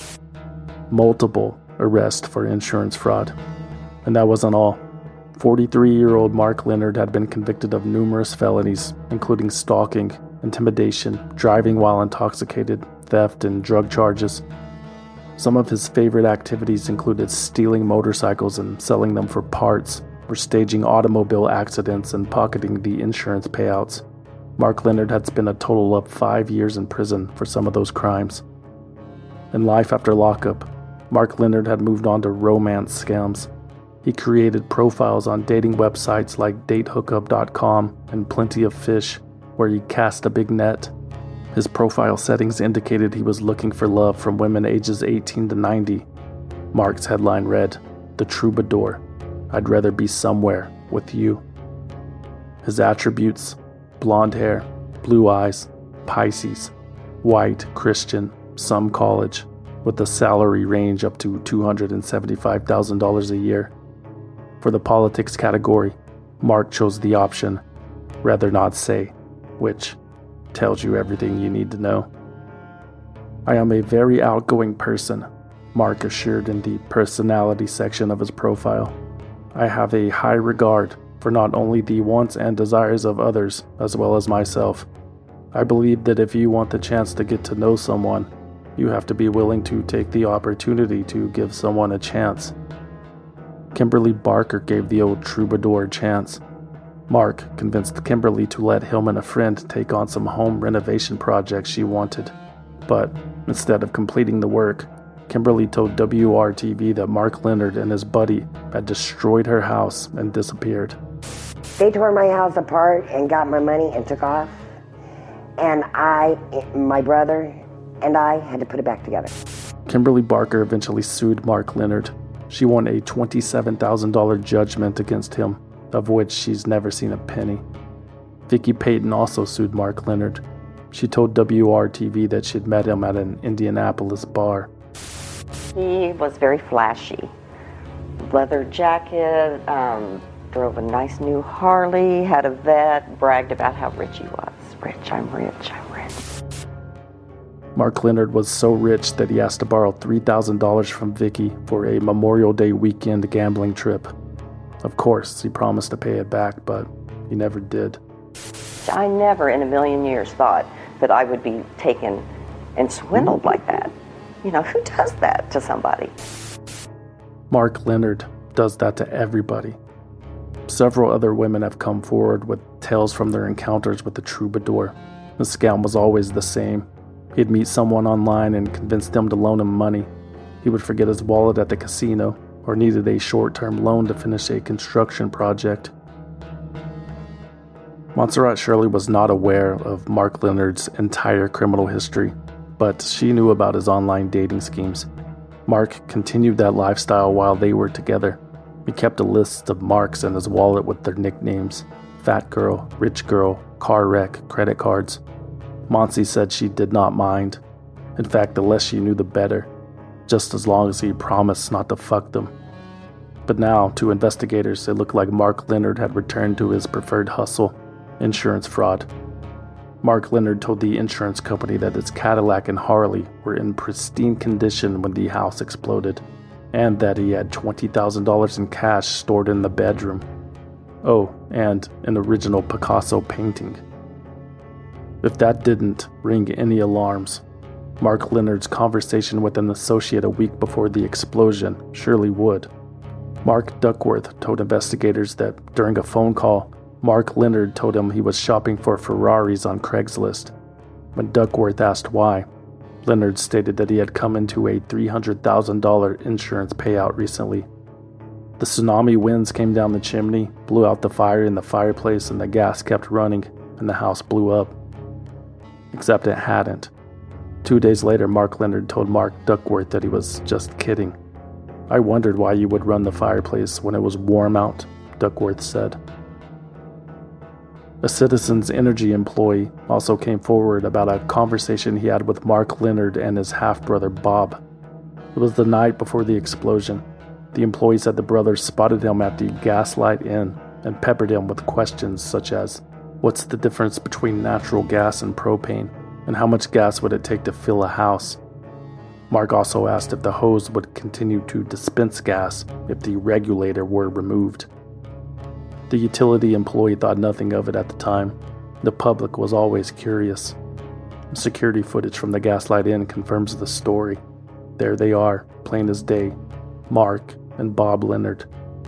Multiple arrests for insurance fraud. And that wasn't all. forty-three-year-old Mark Leonard had been convicted of numerous felonies, including stalking, intimidation, driving while intoxicated, theft, and drug charges. Some of his favorite activities included stealing motorcycles and selling them for parts, or staging automobile accidents and pocketing the insurance payouts. Mark Leonard had spent a total of five years in prison for some of those crimes. In life after lockup, Mark Leonard had moved on to romance scams. He created profiles on dating websites like date hookup dot com and Plenty of Fish, where he cast a big net. His profile settings indicated he was looking for love from women ages eighteen to ninety. Mark's headline read, "The Troubadour. I'd rather be somewhere with you." His attributes: blonde hair, blue eyes, Pisces, white, Christian, some college, with a salary range up to two hundred seventy-five thousand dollars a year. For the politics category, Mark chose the option, rather not say, which tells you everything you need to know. "I am a very outgoing person," Mark assured in the personality section of his profile. "I have a high regard for not only the wants and desires of others, as well as myself. I believe that if you want the chance to get to know someone, you have to be willing to take the opportunity to give someone a chance." Kimberly Barker gave the old troubadour a chance. Mark convinced Kimberly to let him and a friend take on some home renovation projects she wanted. But instead of completing the work, Kimberly told W R T V that Mark Leonard and his buddy had destroyed her house and disappeared. They tore my house apart and got my money and took off. And I, my brother, and I had to put it back together. Kimberly Barker eventually sued Mark Leonard. She won a twenty-seven thousand dollars judgment against him, of which she's never seen a penny. Vicki Payton also sued Mark Leonard. She told W R T V that she'd met him at an Indianapolis bar. He was very flashy. Leather jacket, um, drove a nice new Harley, had a vet, bragged about how rich he was. Rich, I'm rich, I'm rich. Mark Leonard was so rich that he asked to borrow three thousand dollars from Vicki for a Memorial Day weekend gambling trip. Of course, he promised to pay it back, but he never did. I never in a million years thought that I would be taken and swindled like that. You know, who does that to somebody? Mark Leonard does that to everybody. Several other women have come forward with tales from their encounters with the troubadour. The scam was always the same. He'd meet someone online and convince them to loan him money. He would forget his wallet at the casino or needed a short-term loan to finish a construction project. Montserrat Shirley was not aware of Mark Leonard's entire criminal history. but she knew about his online dating schemes. Mark continued that lifestyle while they were together. He kept a list of marks in his wallet with their nicknames: Fat Girl, Rich Girl, Car Wreck, credit cards. Monsi said she did not mind. In fact, the less she knew, the better, just as long as he promised not to fuck them. But now, to investigators, it looked like Mark Leonard had returned to his preferred hustle, insurance fraud. Mark Leonard told the insurance company that his Cadillac and Harley were in pristine condition when the house exploded, and that he had twenty thousand dollars in cash stored in the bedroom. Oh, and an original Picasso painting. If that didn't ring any alarms, Mark Leonard's conversation with an associate a week before the explosion surely would. Mark Duckworth told investigators that during a phone call, Mark Leonard told him he was shopping for Ferraris on Craigslist. When Duckworth asked why, Leonard stated that he had come into a three hundred thousand dollars insurance payout recently. The tsunami winds came down the chimney, blew out the fire in the fireplace, and the gas kept running, and the house blew up. Except it hadn't. Two days later, Mark Leonard told Mark Duckworth that he was just kidding. "I wondered why you would run the fireplace when it was warm out," Duckworth said. A Citizens Energy employee also came forward about a conversation he had with Mark Leonard and his half-brother Bob. It was the night before the explosion. The employee said the brothers spotted him at the Gaslight Inn and peppered him with questions such as, what's the difference between natural gas and propane, and how much gas would it take to fill a house? Mark also asked if the hose would continue to dispense gas if the regulator were removed. The utility employee thought nothing of it at the time. The public was always curious. Security footage from the Gaslight Inn confirms the story. There they are, plain as day, Mark and Bob Leonard.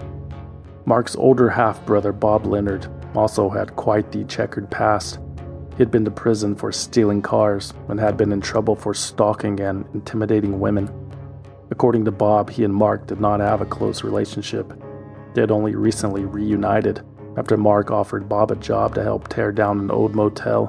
Mark's older half-brother, Bob Leonard, also had quite the checkered past. He had been to prison for stealing cars and had been in trouble for stalking and intimidating women. According to Bob, he and Mark did not have a close relationship. They had only recently reunited after Mark offered Bob a job to help tear down an old motel.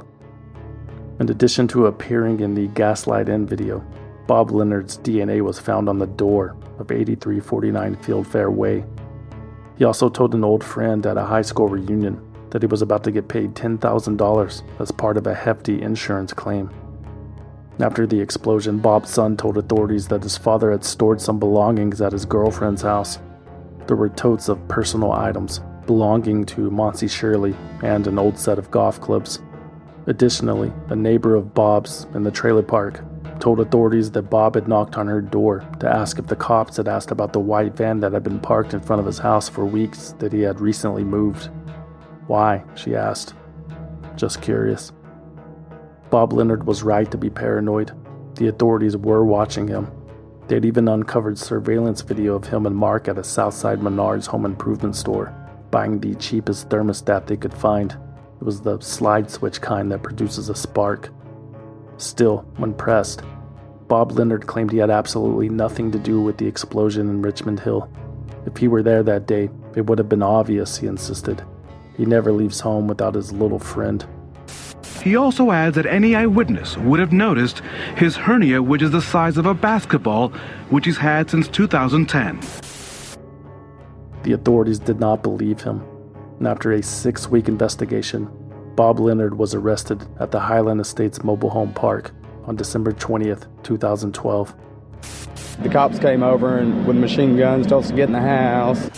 In addition to appearing in the Gaslight Inn video, Bob Leonard's D N A was found on the door of eighty-three forty-nine Fieldfare Way. He also told an old friend at a high school reunion that he was about to get paid ten thousand dollars as part of a hefty insurance claim. After the explosion, Bob's son told authorities that his father had stored some belongings at his girlfriend's house. There were totes of personal items belonging to Monsi Shirley and an old set of golf clubs. Additionally, a neighbor of Bob's in the trailer park told authorities that Bob had knocked on her door to ask if the cops had asked about the white van that had been parked in front of his house for weeks that he had recently moved. Why, she asked. Just curious. Bob Leonard was right to be paranoid. The authorities were watching him. They'd even uncovered surveillance video of him and Mark at a Southside Menards home improvement store, buying the cheapest thermostat they could find. It was the slide switch kind that produces a spark. Still, when pressed, Bob Leonard claimed he had absolutely nothing to do with the explosion in Richmond Hill. If he were there that day, it would have been obvious, he insisted. He never leaves home without his little friend. He also adds that any eyewitness would have noticed his hernia, which is the size of a basketball, which he's had since two thousand ten. The authorities did not believe him, and after a six-week investigation, Bob Leonard was arrested at the Highland Estates Mobile Home Park on December twentieth, two thousand twelve. The cops came over and with machine guns told us to get in the house.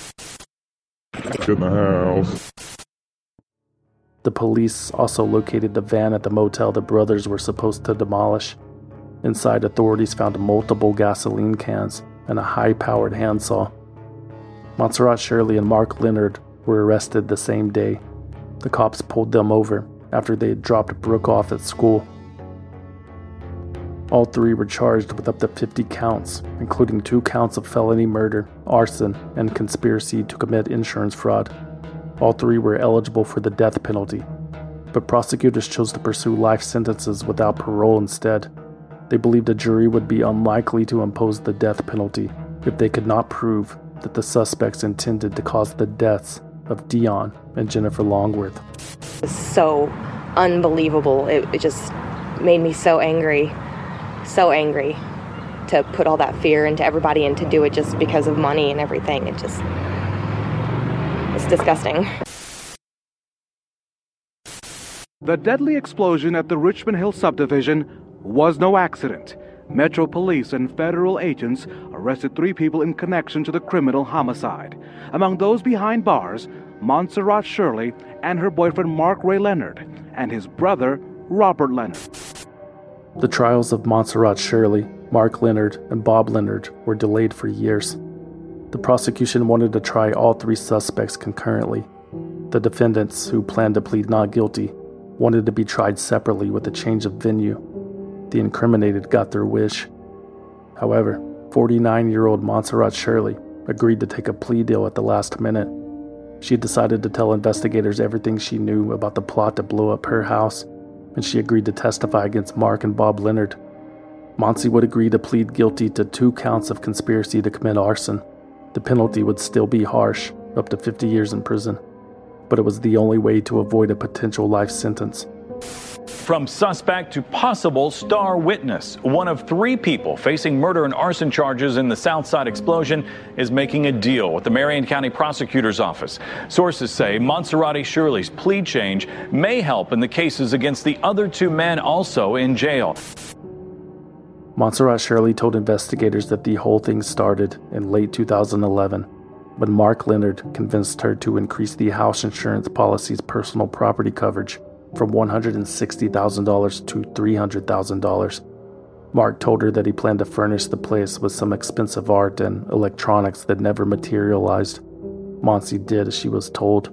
Get in the house. The police also located the van at the motel the brothers were supposed to demolish. Inside, authorities found multiple gasoline cans and a high-powered handsaw. Montserrat Shirley and Mark Leonard were arrested the same day. The cops pulled them over after they had dropped Brooke off at school. All three were charged with up to fifty counts, including two counts of felony murder, arson, and conspiracy to commit insurance fraud. All three were eligible for the death penalty, but prosecutors chose to pursue life sentences without parole instead. They believed a jury would be unlikely to impose the death penalty if they could not prove that the suspects intended to cause the deaths of Dion and Jennifer Longworth. It was so unbelievable. It, it just made me so angry. so angry to put all that fear into everybody and to do it just because of money and everything. It just, it's disgusting. The deadly explosion at the Richmond Hill subdivision was no accident. Metro Police and federal agents arrested three people in connection to the criminal homicide. Among those behind bars, Montserrat Shirley and her boyfriend Mark Ray Leonard and his brother Robert Leonard. The trials of Montserrat Shirley, Mark Leonard, and Bob Leonard were delayed for years. The prosecution wanted to try all three suspects concurrently. The defendants, who planned to plead not guilty, wanted to be tried separately with a change of venue. The incriminated got their wish. However, forty-nine-year-old Montserrat Shirley agreed to take a plea deal at the last minute. She decided to tell investigators everything she knew about the plot to blow up her house, and she agreed to testify against Mark and Bob Leonard. Monty would agree to plead guilty to two counts of conspiracy to commit arson. The penalty would still be harsh, up to fifty years in prison, but it was the only way to avoid a potential life sentence. From suspect to possible star witness, one of three people facing murder and arson charges in the Southside explosion is making a deal with the Marion County Prosecutor's Office. Sources say Montserrat Shirley's plea change may help in the cases against the other two men also in jail. Montserrat Shirley told investigators that the whole thing started in late two thousand eleven, when Mark Leonard convinced her to increase the house insurance policy's personal property coverage from one hundred sixty thousand dollars to three hundred thousand dollars. Mark told her that he planned to furnish the place with some expensive art and electronics that never materialized. Monty did as she was told.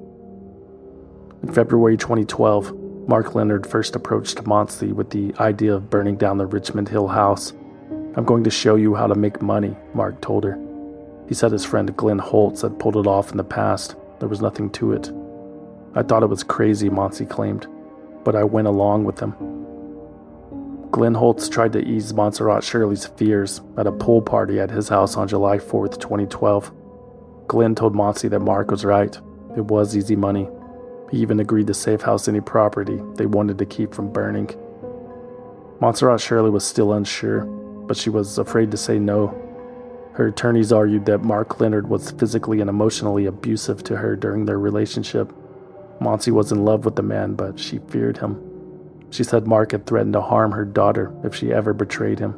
In February twenty twelve, Mark Leonard first approached Monty with the idea of burning down the Richmond Hill house. "I'm going to show you how to make money," Mark told her. He said his friend Glenn Holtz had pulled it off in the past. There was nothing to it. "I thought it was crazy," Monty claimed, "but I went along with him." Glenn Holtz tried to ease Montserrat Shirley's fears at a pool party at his house on July fourth, twenty twelve. Glenn told Monty that Mark was right. It was easy money. He even agreed to safe house any property they wanted to keep from burning. Montserrat Shirley was still unsure, but she was afraid to say no. Her attorneys argued that Mark Leonard was physically and emotionally abusive to her during their relationship. Monty was in love with the man, but she feared him. She said Mark had threatened to harm her daughter if she ever betrayed him.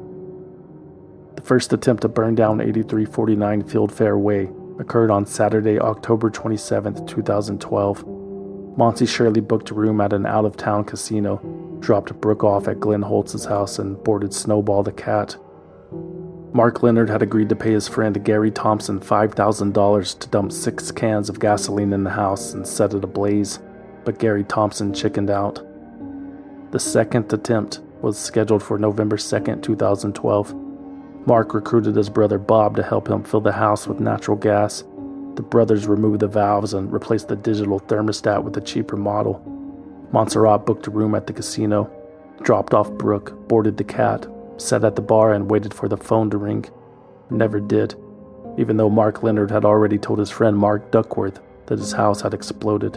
The first attempt to burn down eighty-three forty-nine Fieldfare Way occurred on Saturday, October twenty-seventh, two thousand twelve. Monty Shirley booked a room at an out-of-town casino, dropped Brooke off at Glenn Holtz's house, and boarded Snowball the cat. Mark Leonard had agreed to pay his friend Gary Thompson five thousand dollars to dump six cans of gasoline in the house and set it ablaze, but Gary Thompson chickened out. The second attempt was scheduled for November second, two thousand twelve. Mark recruited his brother Bob to help him fill the house with natural gas. The brothers removed the valves and replaced the digital thermostat with a cheaper model. Montserrat booked a room at the casino, dropped off Brooke, boarded the cat, sat at the bar and waited for the phone to ring. Never did, even though Mark Leonard had already told his friend Mark Duckworth that his house had exploded.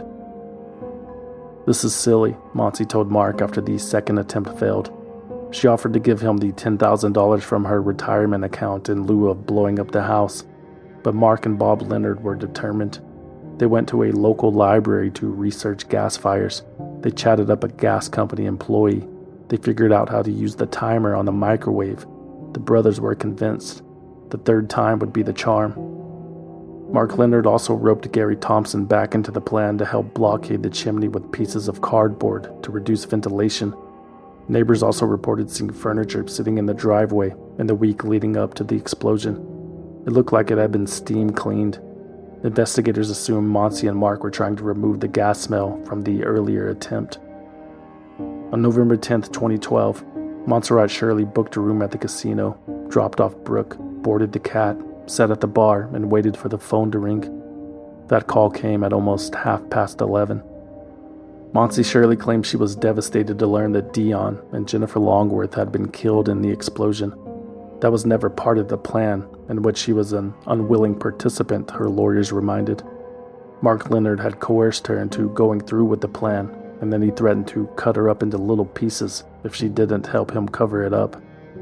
"This is silly," Monty told Mark after the second attempt failed. She offered to give him the ten thousand dollars from her retirement account in lieu of blowing up the house, but Mark and Bob Leonard were determined. They went to a local library to research gas fires. They chatted up a gas company employee. They figured out how to use the timer on the microwave. The brothers were convinced. The third time would be the charm. Mark Leonard also roped Gary Thompson back into the plan to help blockade the chimney with pieces of cardboard to reduce ventilation. Neighbors also reported seeing furniture sitting in the driveway in the week leading up to the explosion. It looked like it had been steam cleaned. Investigators assumed Monty and Mark were trying to remove the gas smell from the earlier attempt. On November tenth, twenty twelve, Montserrat Shirley booked a room at the casino, dropped off Brooke, boarded the cat, sat at the bar, and waited for the phone to ring. That call came at almost half past eleven. Monty Shirley claimed she was devastated to learn that Dion and Jennifer Longworth had been killed in the explosion. That was never part of the plan, in which she was an unwilling participant, her lawyers reminded. Mark Leonard had coerced her into going through with the plan, and then he threatened to cut her up into little pieces if she didn't help him cover it up.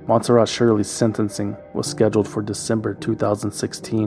Montserrat Shirley's sentencing was scheduled for December two thousand sixteen.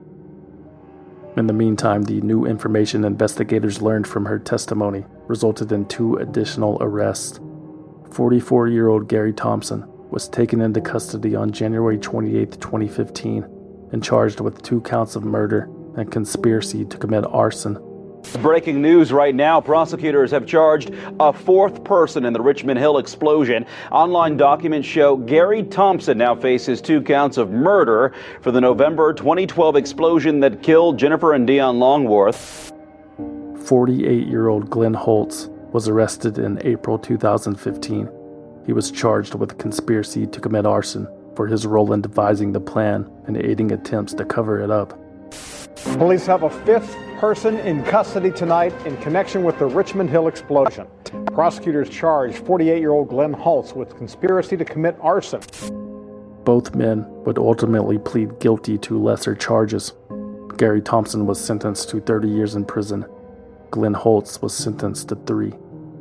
In the meantime, the new information investigators learned from her testimony resulted in two additional arrests. forty-four-year-old Gary Thompson was taken into custody on January twenty-eighth, twenty fifteen, and charged with two counts of murder and conspiracy to commit arson. Breaking news right now, prosecutors have charged a fourth person in the Richmond Hill explosion. Online documents show Gary Thompson now faces two counts of murder for the November twenty twelve explosion that killed Jennifer and Dion Longworth. forty-eight-year-old Glenn Holtz was arrested in April two thousand fifteen. He was charged with conspiracy to commit arson for his role in devising the plan and aiding attempts to cover it up. Police have a fifth person in custody tonight in connection with the Richmond Hill explosion. Prosecutors charged forty-eight-year-old Glenn Holtz with conspiracy to commit arson. Both men would ultimately plead guilty to lesser charges. Gary Thompson was sentenced to thirty years in prison. Glenn Holtz was sentenced to three.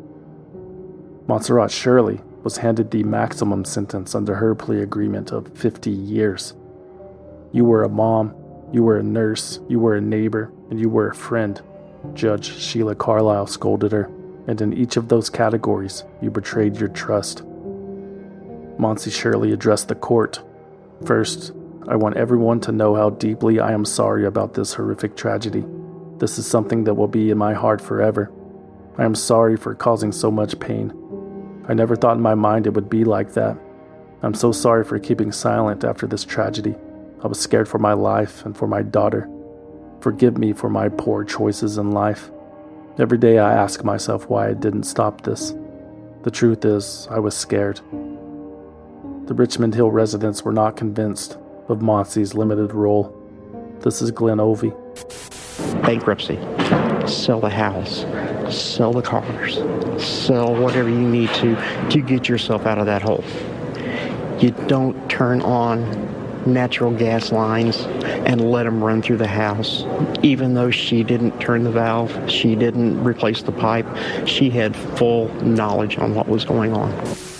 Montserrat Shirley was handed the maximum sentence under her plea agreement of fifty years. You were a mom, you were a nurse, you were a neighbor, and you were a friend, Judge Sheila Carlisle scolded her, and in each of those categories, you betrayed your trust. Monty Shirley addressed the court. First, I want everyone to know how deeply I am sorry about this horrific tragedy. This is something that will be in my heart forever. I am sorry for causing so much pain. I never thought in my mind it would be like that. I'm so sorry for keeping silent after this tragedy. I was scared for my life and for my daughter. Forgive me for my poor choices in life. Every day I ask myself why I didn't stop this. The truth is, I was scared. The Richmond Hill residents were not convinced of Monty's limited role. This is Glenn Ovey. Bankruptcy. Sell the house. Sell the cars. Sell whatever you need to to get yourself out of that hole. You don't turn on natural gas lines and let them run through the house. Even though she didn't turn the valve, she didn't replace the pipe, she had full knowledge on what was going on.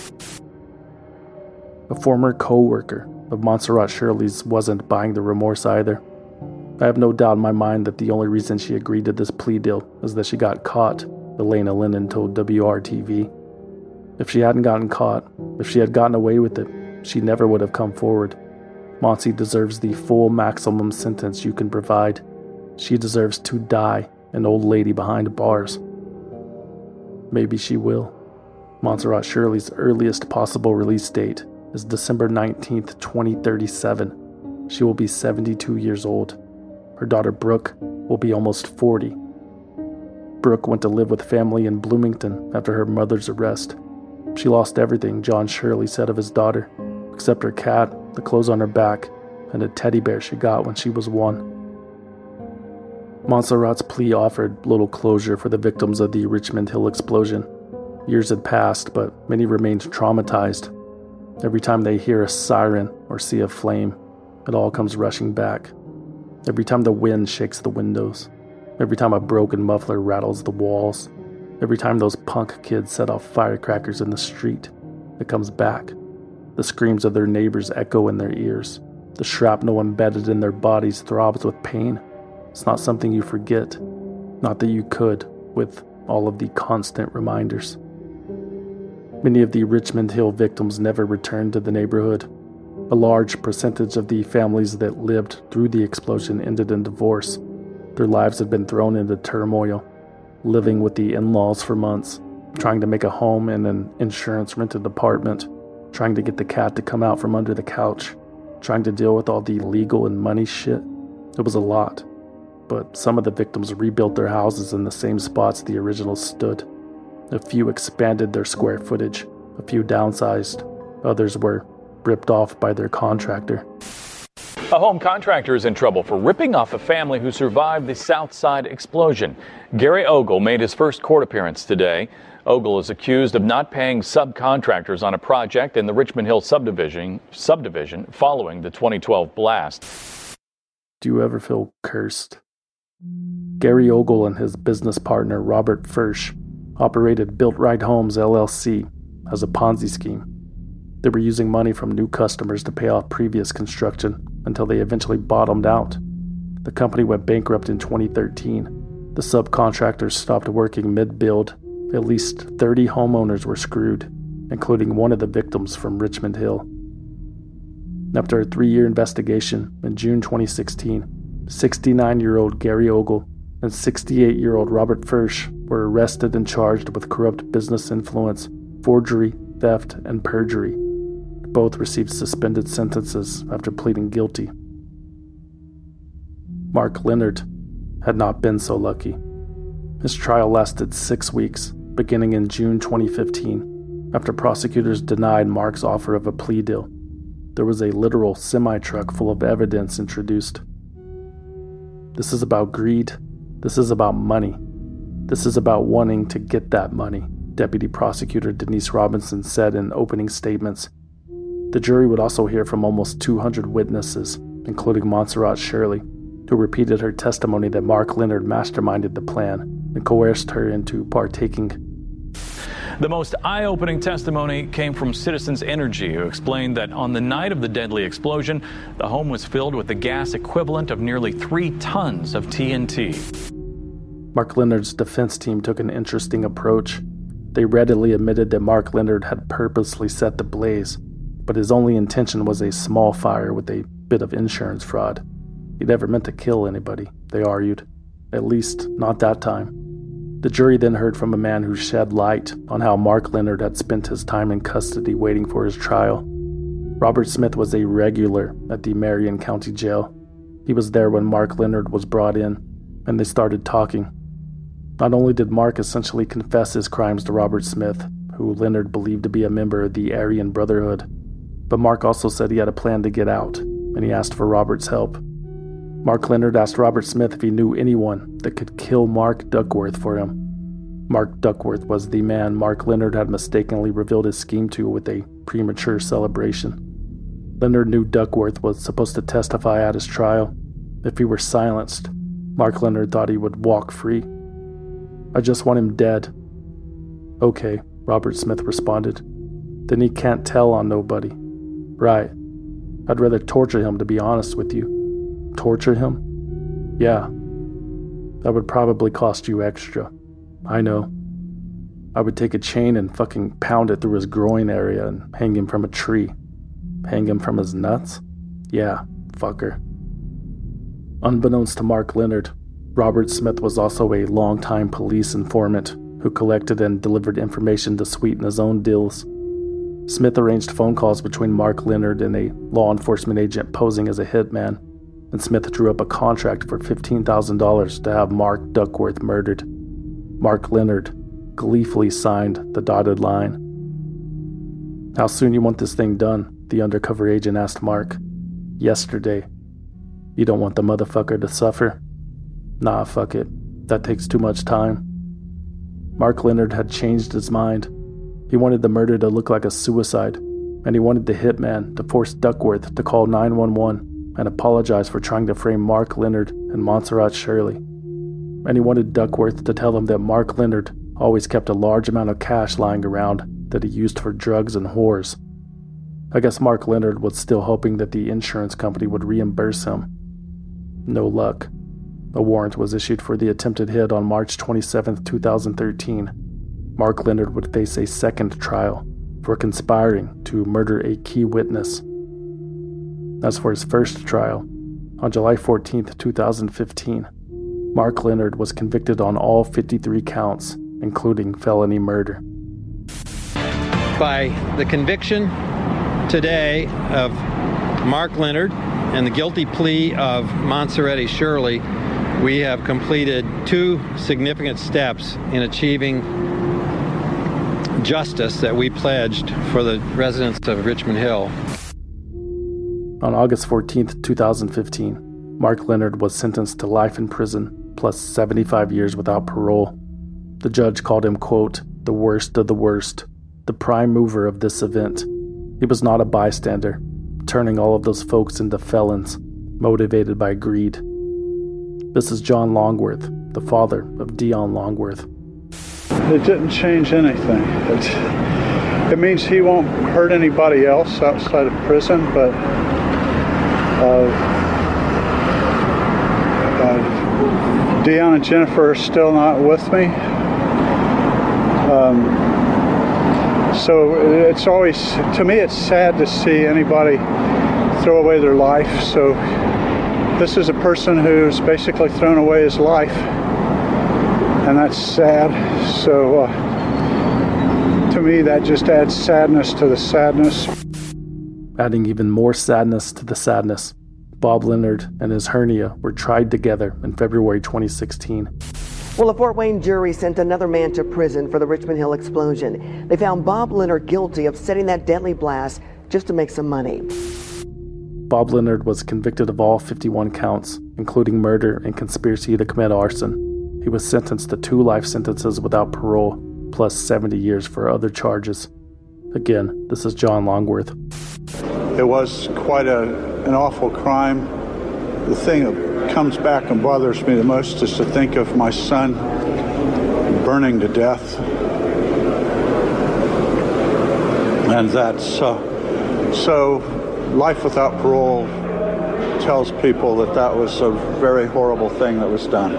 A former co-worker of Montserrat Shirley's wasn't buying the remorse either. I have no doubt in my mind that the only reason she agreed to this plea deal is that she got caught, Elena Lennon told W R T V. If she hadn't gotten caught, if she had gotten away with it, she never would have come forward. Monty deserves the full maximum sentence you can provide. She deserves to die, an old lady behind bars. Maybe she will. Montserrat Shirley's earliest possible release date is December nineteenth, twenty thirty-seven. She will be seventy-two years old. Her daughter Brooke will be almost forty. Brooke went to live with family in Bloomington after her mother's arrest. She lost everything, John Shirley said of his daughter, except her cat, the clothes on her back, and a teddy bear she got when she was one. Montserrat's plea offered little closure for the victims of the Richmond Hill explosion. Years had passed, but many remained traumatized. Every time they hear a siren or see a flame, it all comes rushing back. Every time the wind shakes the windows, every time a broken muffler rattles the walls, every time those punk kids set off firecrackers in the street, it comes back. The screams of their neighbors echo in their ears. The shrapnel embedded in their bodies throbs with pain. It's not something you forget, not that you could, with all of the constant reminders. Many of the Richmond Hill victims never returned to the neighborhood. A large percentage of the families that lived through the explosion ended in divorce. Their lives had been thrown into turmoil, living with the in-laws for months, trying to make a home in an insurance-rented apartment, trying to get the cat to come out from under the couch, trying to deal with all the legal and money shit. It was a lot, but some of the victims rebuilt their houses in the same spots the originals stood. A few expanded their square footage, a few downsized, others were ripped off by their contractor. A home contractor is in trouble for ripping off a family who survived the Southside explosion. Gary Ogle made his first court appearance today. Ogle is accused of not paying subcontractors on a project in the Richmond Hill subdivision, subdivision following the twenty twelve blast. Do you ever feel cursed? Gary Ogle and his business partner Robert Fursch operated Built Right Homes L L C as a Ponzi scheme. They were using money from new customers to pay off previous construction until they eventually bottomed out. The company went bankrupt in twenty thirteen. The subcontractors stopped working mid-build. At least thirty homeowners were screwed, including one of the victims from Richmond Hill. After a three-year investigation, in June twenty sixteen, sixty-nine-year-old Gary Ogle and sixty-eight-year-old Robert Fursch were arrested and charged with corrupt business influence, forgery, theft, and perjury. Both received suspended sentences after pleading guilty. Mark Leonard had not been so lucky. His trial lasted six weeks, beginning in June twenty fifteen, after prosecutors denied Mark's offer of a plea deal. There was a literal semi-truck full of evidence introduced. This is about greed. This is about money. This is about wanting to get that money, Deputy Prosecutor Denise Robinson said in opening statements. The jury would also hear from almost two hundred witnesses, including Montserrat Shirley, who repeated her testimony that Mark Leonard masterminded the plan and coerced her into partaking. The most eye-opening testimony came from Citizens Energy, who explained that on the night of the deadly explosion, the home was filled with the gas equivalent of nearly three tons of T N T. Mark Leonard's defense team took an interesting approach. They readily admitted that Mark Leonard had purposely set the blaze, but his only intention was a small fire with a bit of insurance fraud. He never meant to kill anybody, they argued. At least, not that time. The jury then heard from a man who shed light on how Mark Leonard had spent his time in custody waiting for his trial. Robert Smith was a regular at the Marion County Jail. He was there when Mark Leonard was brought in, and they started talking. Not only did Mark essentially confess his crimes to Robert Smith, who Leonard believed to be a member of the Aryan Brotherhood, but Mark also said he had a plan to get out, and he asked for Robert's help. Mark Leonard asked Robert Smith if he knew anyone that could kill Mark Duckworth for him. Mark Duckworth was the man Mark Leonard had mistakenly revealed his scheme to with a premature celebration. Leonard knew Duckworth was supposed to testify at his trial. If he were silenced, Mark Leonard thought he would walk free. I just want him dead. Okay, Robert Smith responded. Then he can't tell on nobody. Right. I'd rather torture him, to be honest with you. Torture him? Yeah. That would probably cost you extra. I know. I would take a chain and fucking pound it through his groin area and hang him from a tree. Hang him from his nuts? Yeah, fucker. Unbeknownst to Mark Leonard, Robert Smith was also a longtime police informant who collected and delivered information to sweeten his own deals. Smith arranged phone calls between Mark Leonard and a law enforcement agent posing as a hitman, and Smith drew up a contract for fifteen thousand dollars to have Mark Duckworth murdered. Mark Leonard gleefully signed the dotted line. How soon you want this thing done? The undercover agent asked Mark. Yesterday. You don't want the motherfucker to suffer? Nah, fuck it. That takes too much time. Mark Leonard had changed his mind. He wanted the murder to look like a suicide, and he wanted the hitman to force Duckworth to call nine one one and apologize for trying to frame Mark Leonard and Montserrat Shirley. And he wanted Duckworth to tell him that Mark Leonard always kept a large amount of cash lying around that he used for drugs and whores. I guess Mark Leonard was still hoping that the insurance company would reimburse him. No luck. A warrant was issued for the attempted hit on March twenty-seventh, twenty thirteen. Mark Leonard would face a second trial for conspiring to murder a key witness. As for his first trial, on July fourteenth, twenty fifteen, Mark Leonard was convicted on all fifty-three counts, including felony murder. By the conviction today of Mark Leonard and the guilty plea of Montserrat Shirley, we have completed two significant steps in achieving justice that we pledged for the residents of Richmond Hill. On August fourteenth, twenty fifteen, Mark Leonard was sentenced to life in prison plus seventy-five years without parole. The judge called him, quote, the worst of the worst, the prime mover of this event. He was not a bystander, turning all of those folks into felons, motivated by greed. This is John Longworth, the father of Dion Longworth. It didn't change anything. It, it means he won't hurt anybody else outside of prison, but uh, uh, Dion and Jennifer are still not with me. Um, so it's always, to me, it's sad to see anybody throw away their life. So this is a person who's basically thrown away his life, and that's sad. So uh, to me, that just adds sadness to the sadness. Adding even more sadness to the sadness, Bob Leonard and his hernia were tried together in February twenty sixteen. Well, a Fort Wayne jury sent another man to prison for the Richmond Hill explosion. They found Bob Leonard guilty of setting that deadly blast just to make some money. Bob Leonard was convicted of all fifty-one counts, including murder and conspiracy to commit arson. He was sentenced to two life sentences without parole, plus seventy years for other charges. Again, this is John Longworth. It was quite a, an awful crime. The thing that comes back and bothers me the most is to think of my son burning to death. And that's uh, so life without parole tells people that that was a very horrible thing that was done.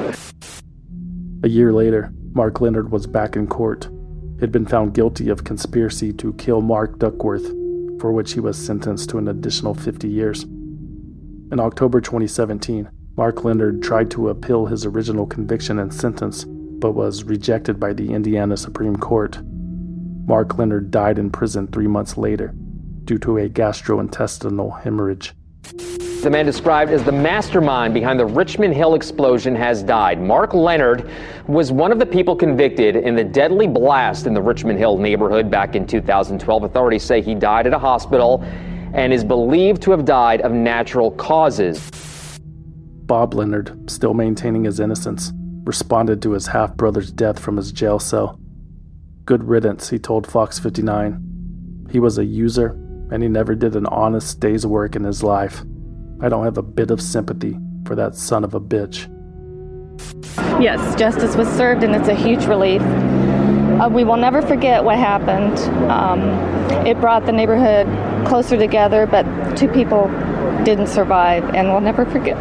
A year later, Mark Leonard was back in court. He had been found guilty of conspiracy to kill Mark Duckworth, for which he was sentenced to an additional fifty years. In October twenty seventeen, Mark Leonard tried to appeal his original conviction and sentence, but was rejected by the Indiana Supreme Court. Mark Leonard died in prison three months later due to a gastrointestinal hemorrhage. The man described as the mastermind behind the Richmond Hill explosion has died. Mark Leonard was one of the people convicted in the deadly blast in the Richmond Hill neighborhood back in two thousand twelve. Authorities say he died at a hospital and is believed to have died of natural causes. Bob Leonard, still maintaining his innocence, responded to his half-brother's death from his jail cell. Good riddance, he told Fox fifty-nine. He was a user, and he never did an honest day's work in his life. I don't have a bit of sympathy for that son of a bitch. Yes, justice was served, and it's a huge relief. Uh, we will never forget what happened. Um, it brought the neighborhood closer together, but two people didn't survive, and we'll never forget.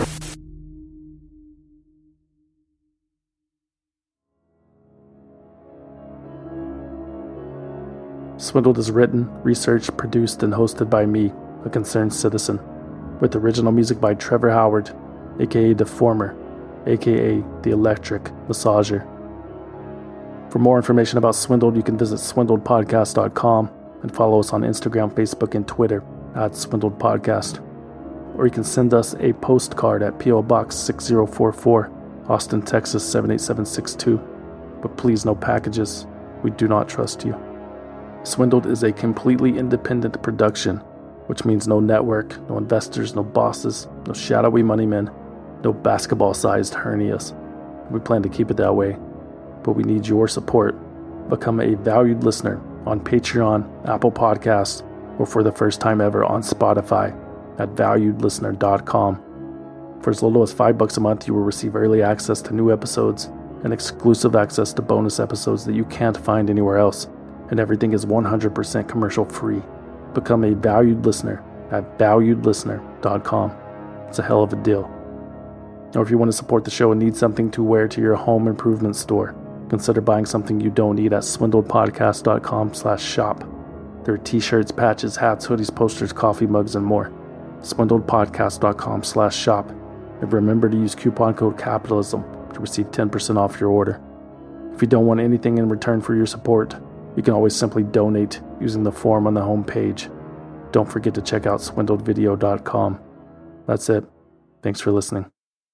Swindled is written, researched, produced, and hosted by me, a concerned citizen, with original music by Trevor Howard, aka Deformer, aka The Electric Massager. For more information about Swindled, you can visit swindled podcast dot com and follow us on Instagram, Facebook, and Twitter at Swindled Podcast. Or you can send us a postcard at P O Box six zero four four, Austin, Texas seven eight seven six two. But please, no packages. We do not trust you. Swindled is a completely independent production, which means no network, no investors, no bosses, no shadowy money men, no basketball-sized hernias. We plan to keep it that way, but we need your support. Become a valued listener on Patreon, Apple Podcasts, or for the first time ever on Spotify at valued listener dot com. For as little as five bucks a month, you will receive early access to new episodes and exclusive access to bonus episodes that you can't find anywhere else. And everything is one hundred percent commercial free. Become a valued listener at valued listener dot com. It's a hell of a deal. Or if you want to support the show and need something to wear to your home improvement store, consider buying something you don't need at swindled podcast dot com slash shop. There are t-shirts, patches, hats, hoodies, posters, coffee mugs, and more. swindled podcast dot com slash shop. And remember to use coupon code CAPITALISM to receive ten percent off your order. If you don't want anything in return for your support, you can always simply donate using the form on the home page. Don't forget to check out swindled video dot com. That's it. Thanks for listening.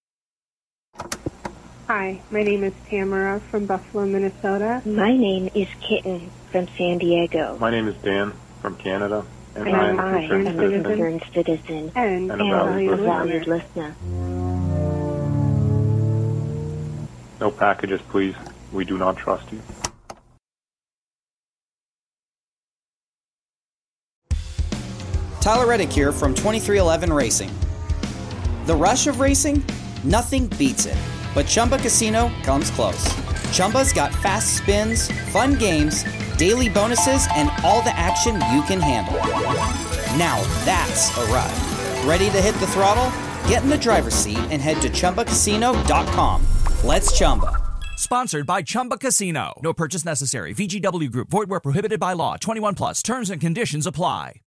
Hi, my name is Tamara from Buffalo, Minnesota. My name is Kitten from San Diego. My name is Dan from Canada. And, and I'm I a concerned am a citizen. concerned citizen And, and a and valued a listener. valued listener. No packages, please. We do not trust you. Tyler Reddick here from twenty-three eleven Racing. The rush of racing? Nothing beats it. But Chumba Casino comes close. Chumba's got fast spins, fun games, daily bonuses, and all the action you can handle. Now that's a ride. Ready to hit the throttle? Get in the driver's seat and head to Chumba Casino dot com. Let's Chumba. Sponsored by Chumba Casino. No purchase necessary. V G W Group. Void where prohibited by law. twenty-one plus. Terms and conditions apply.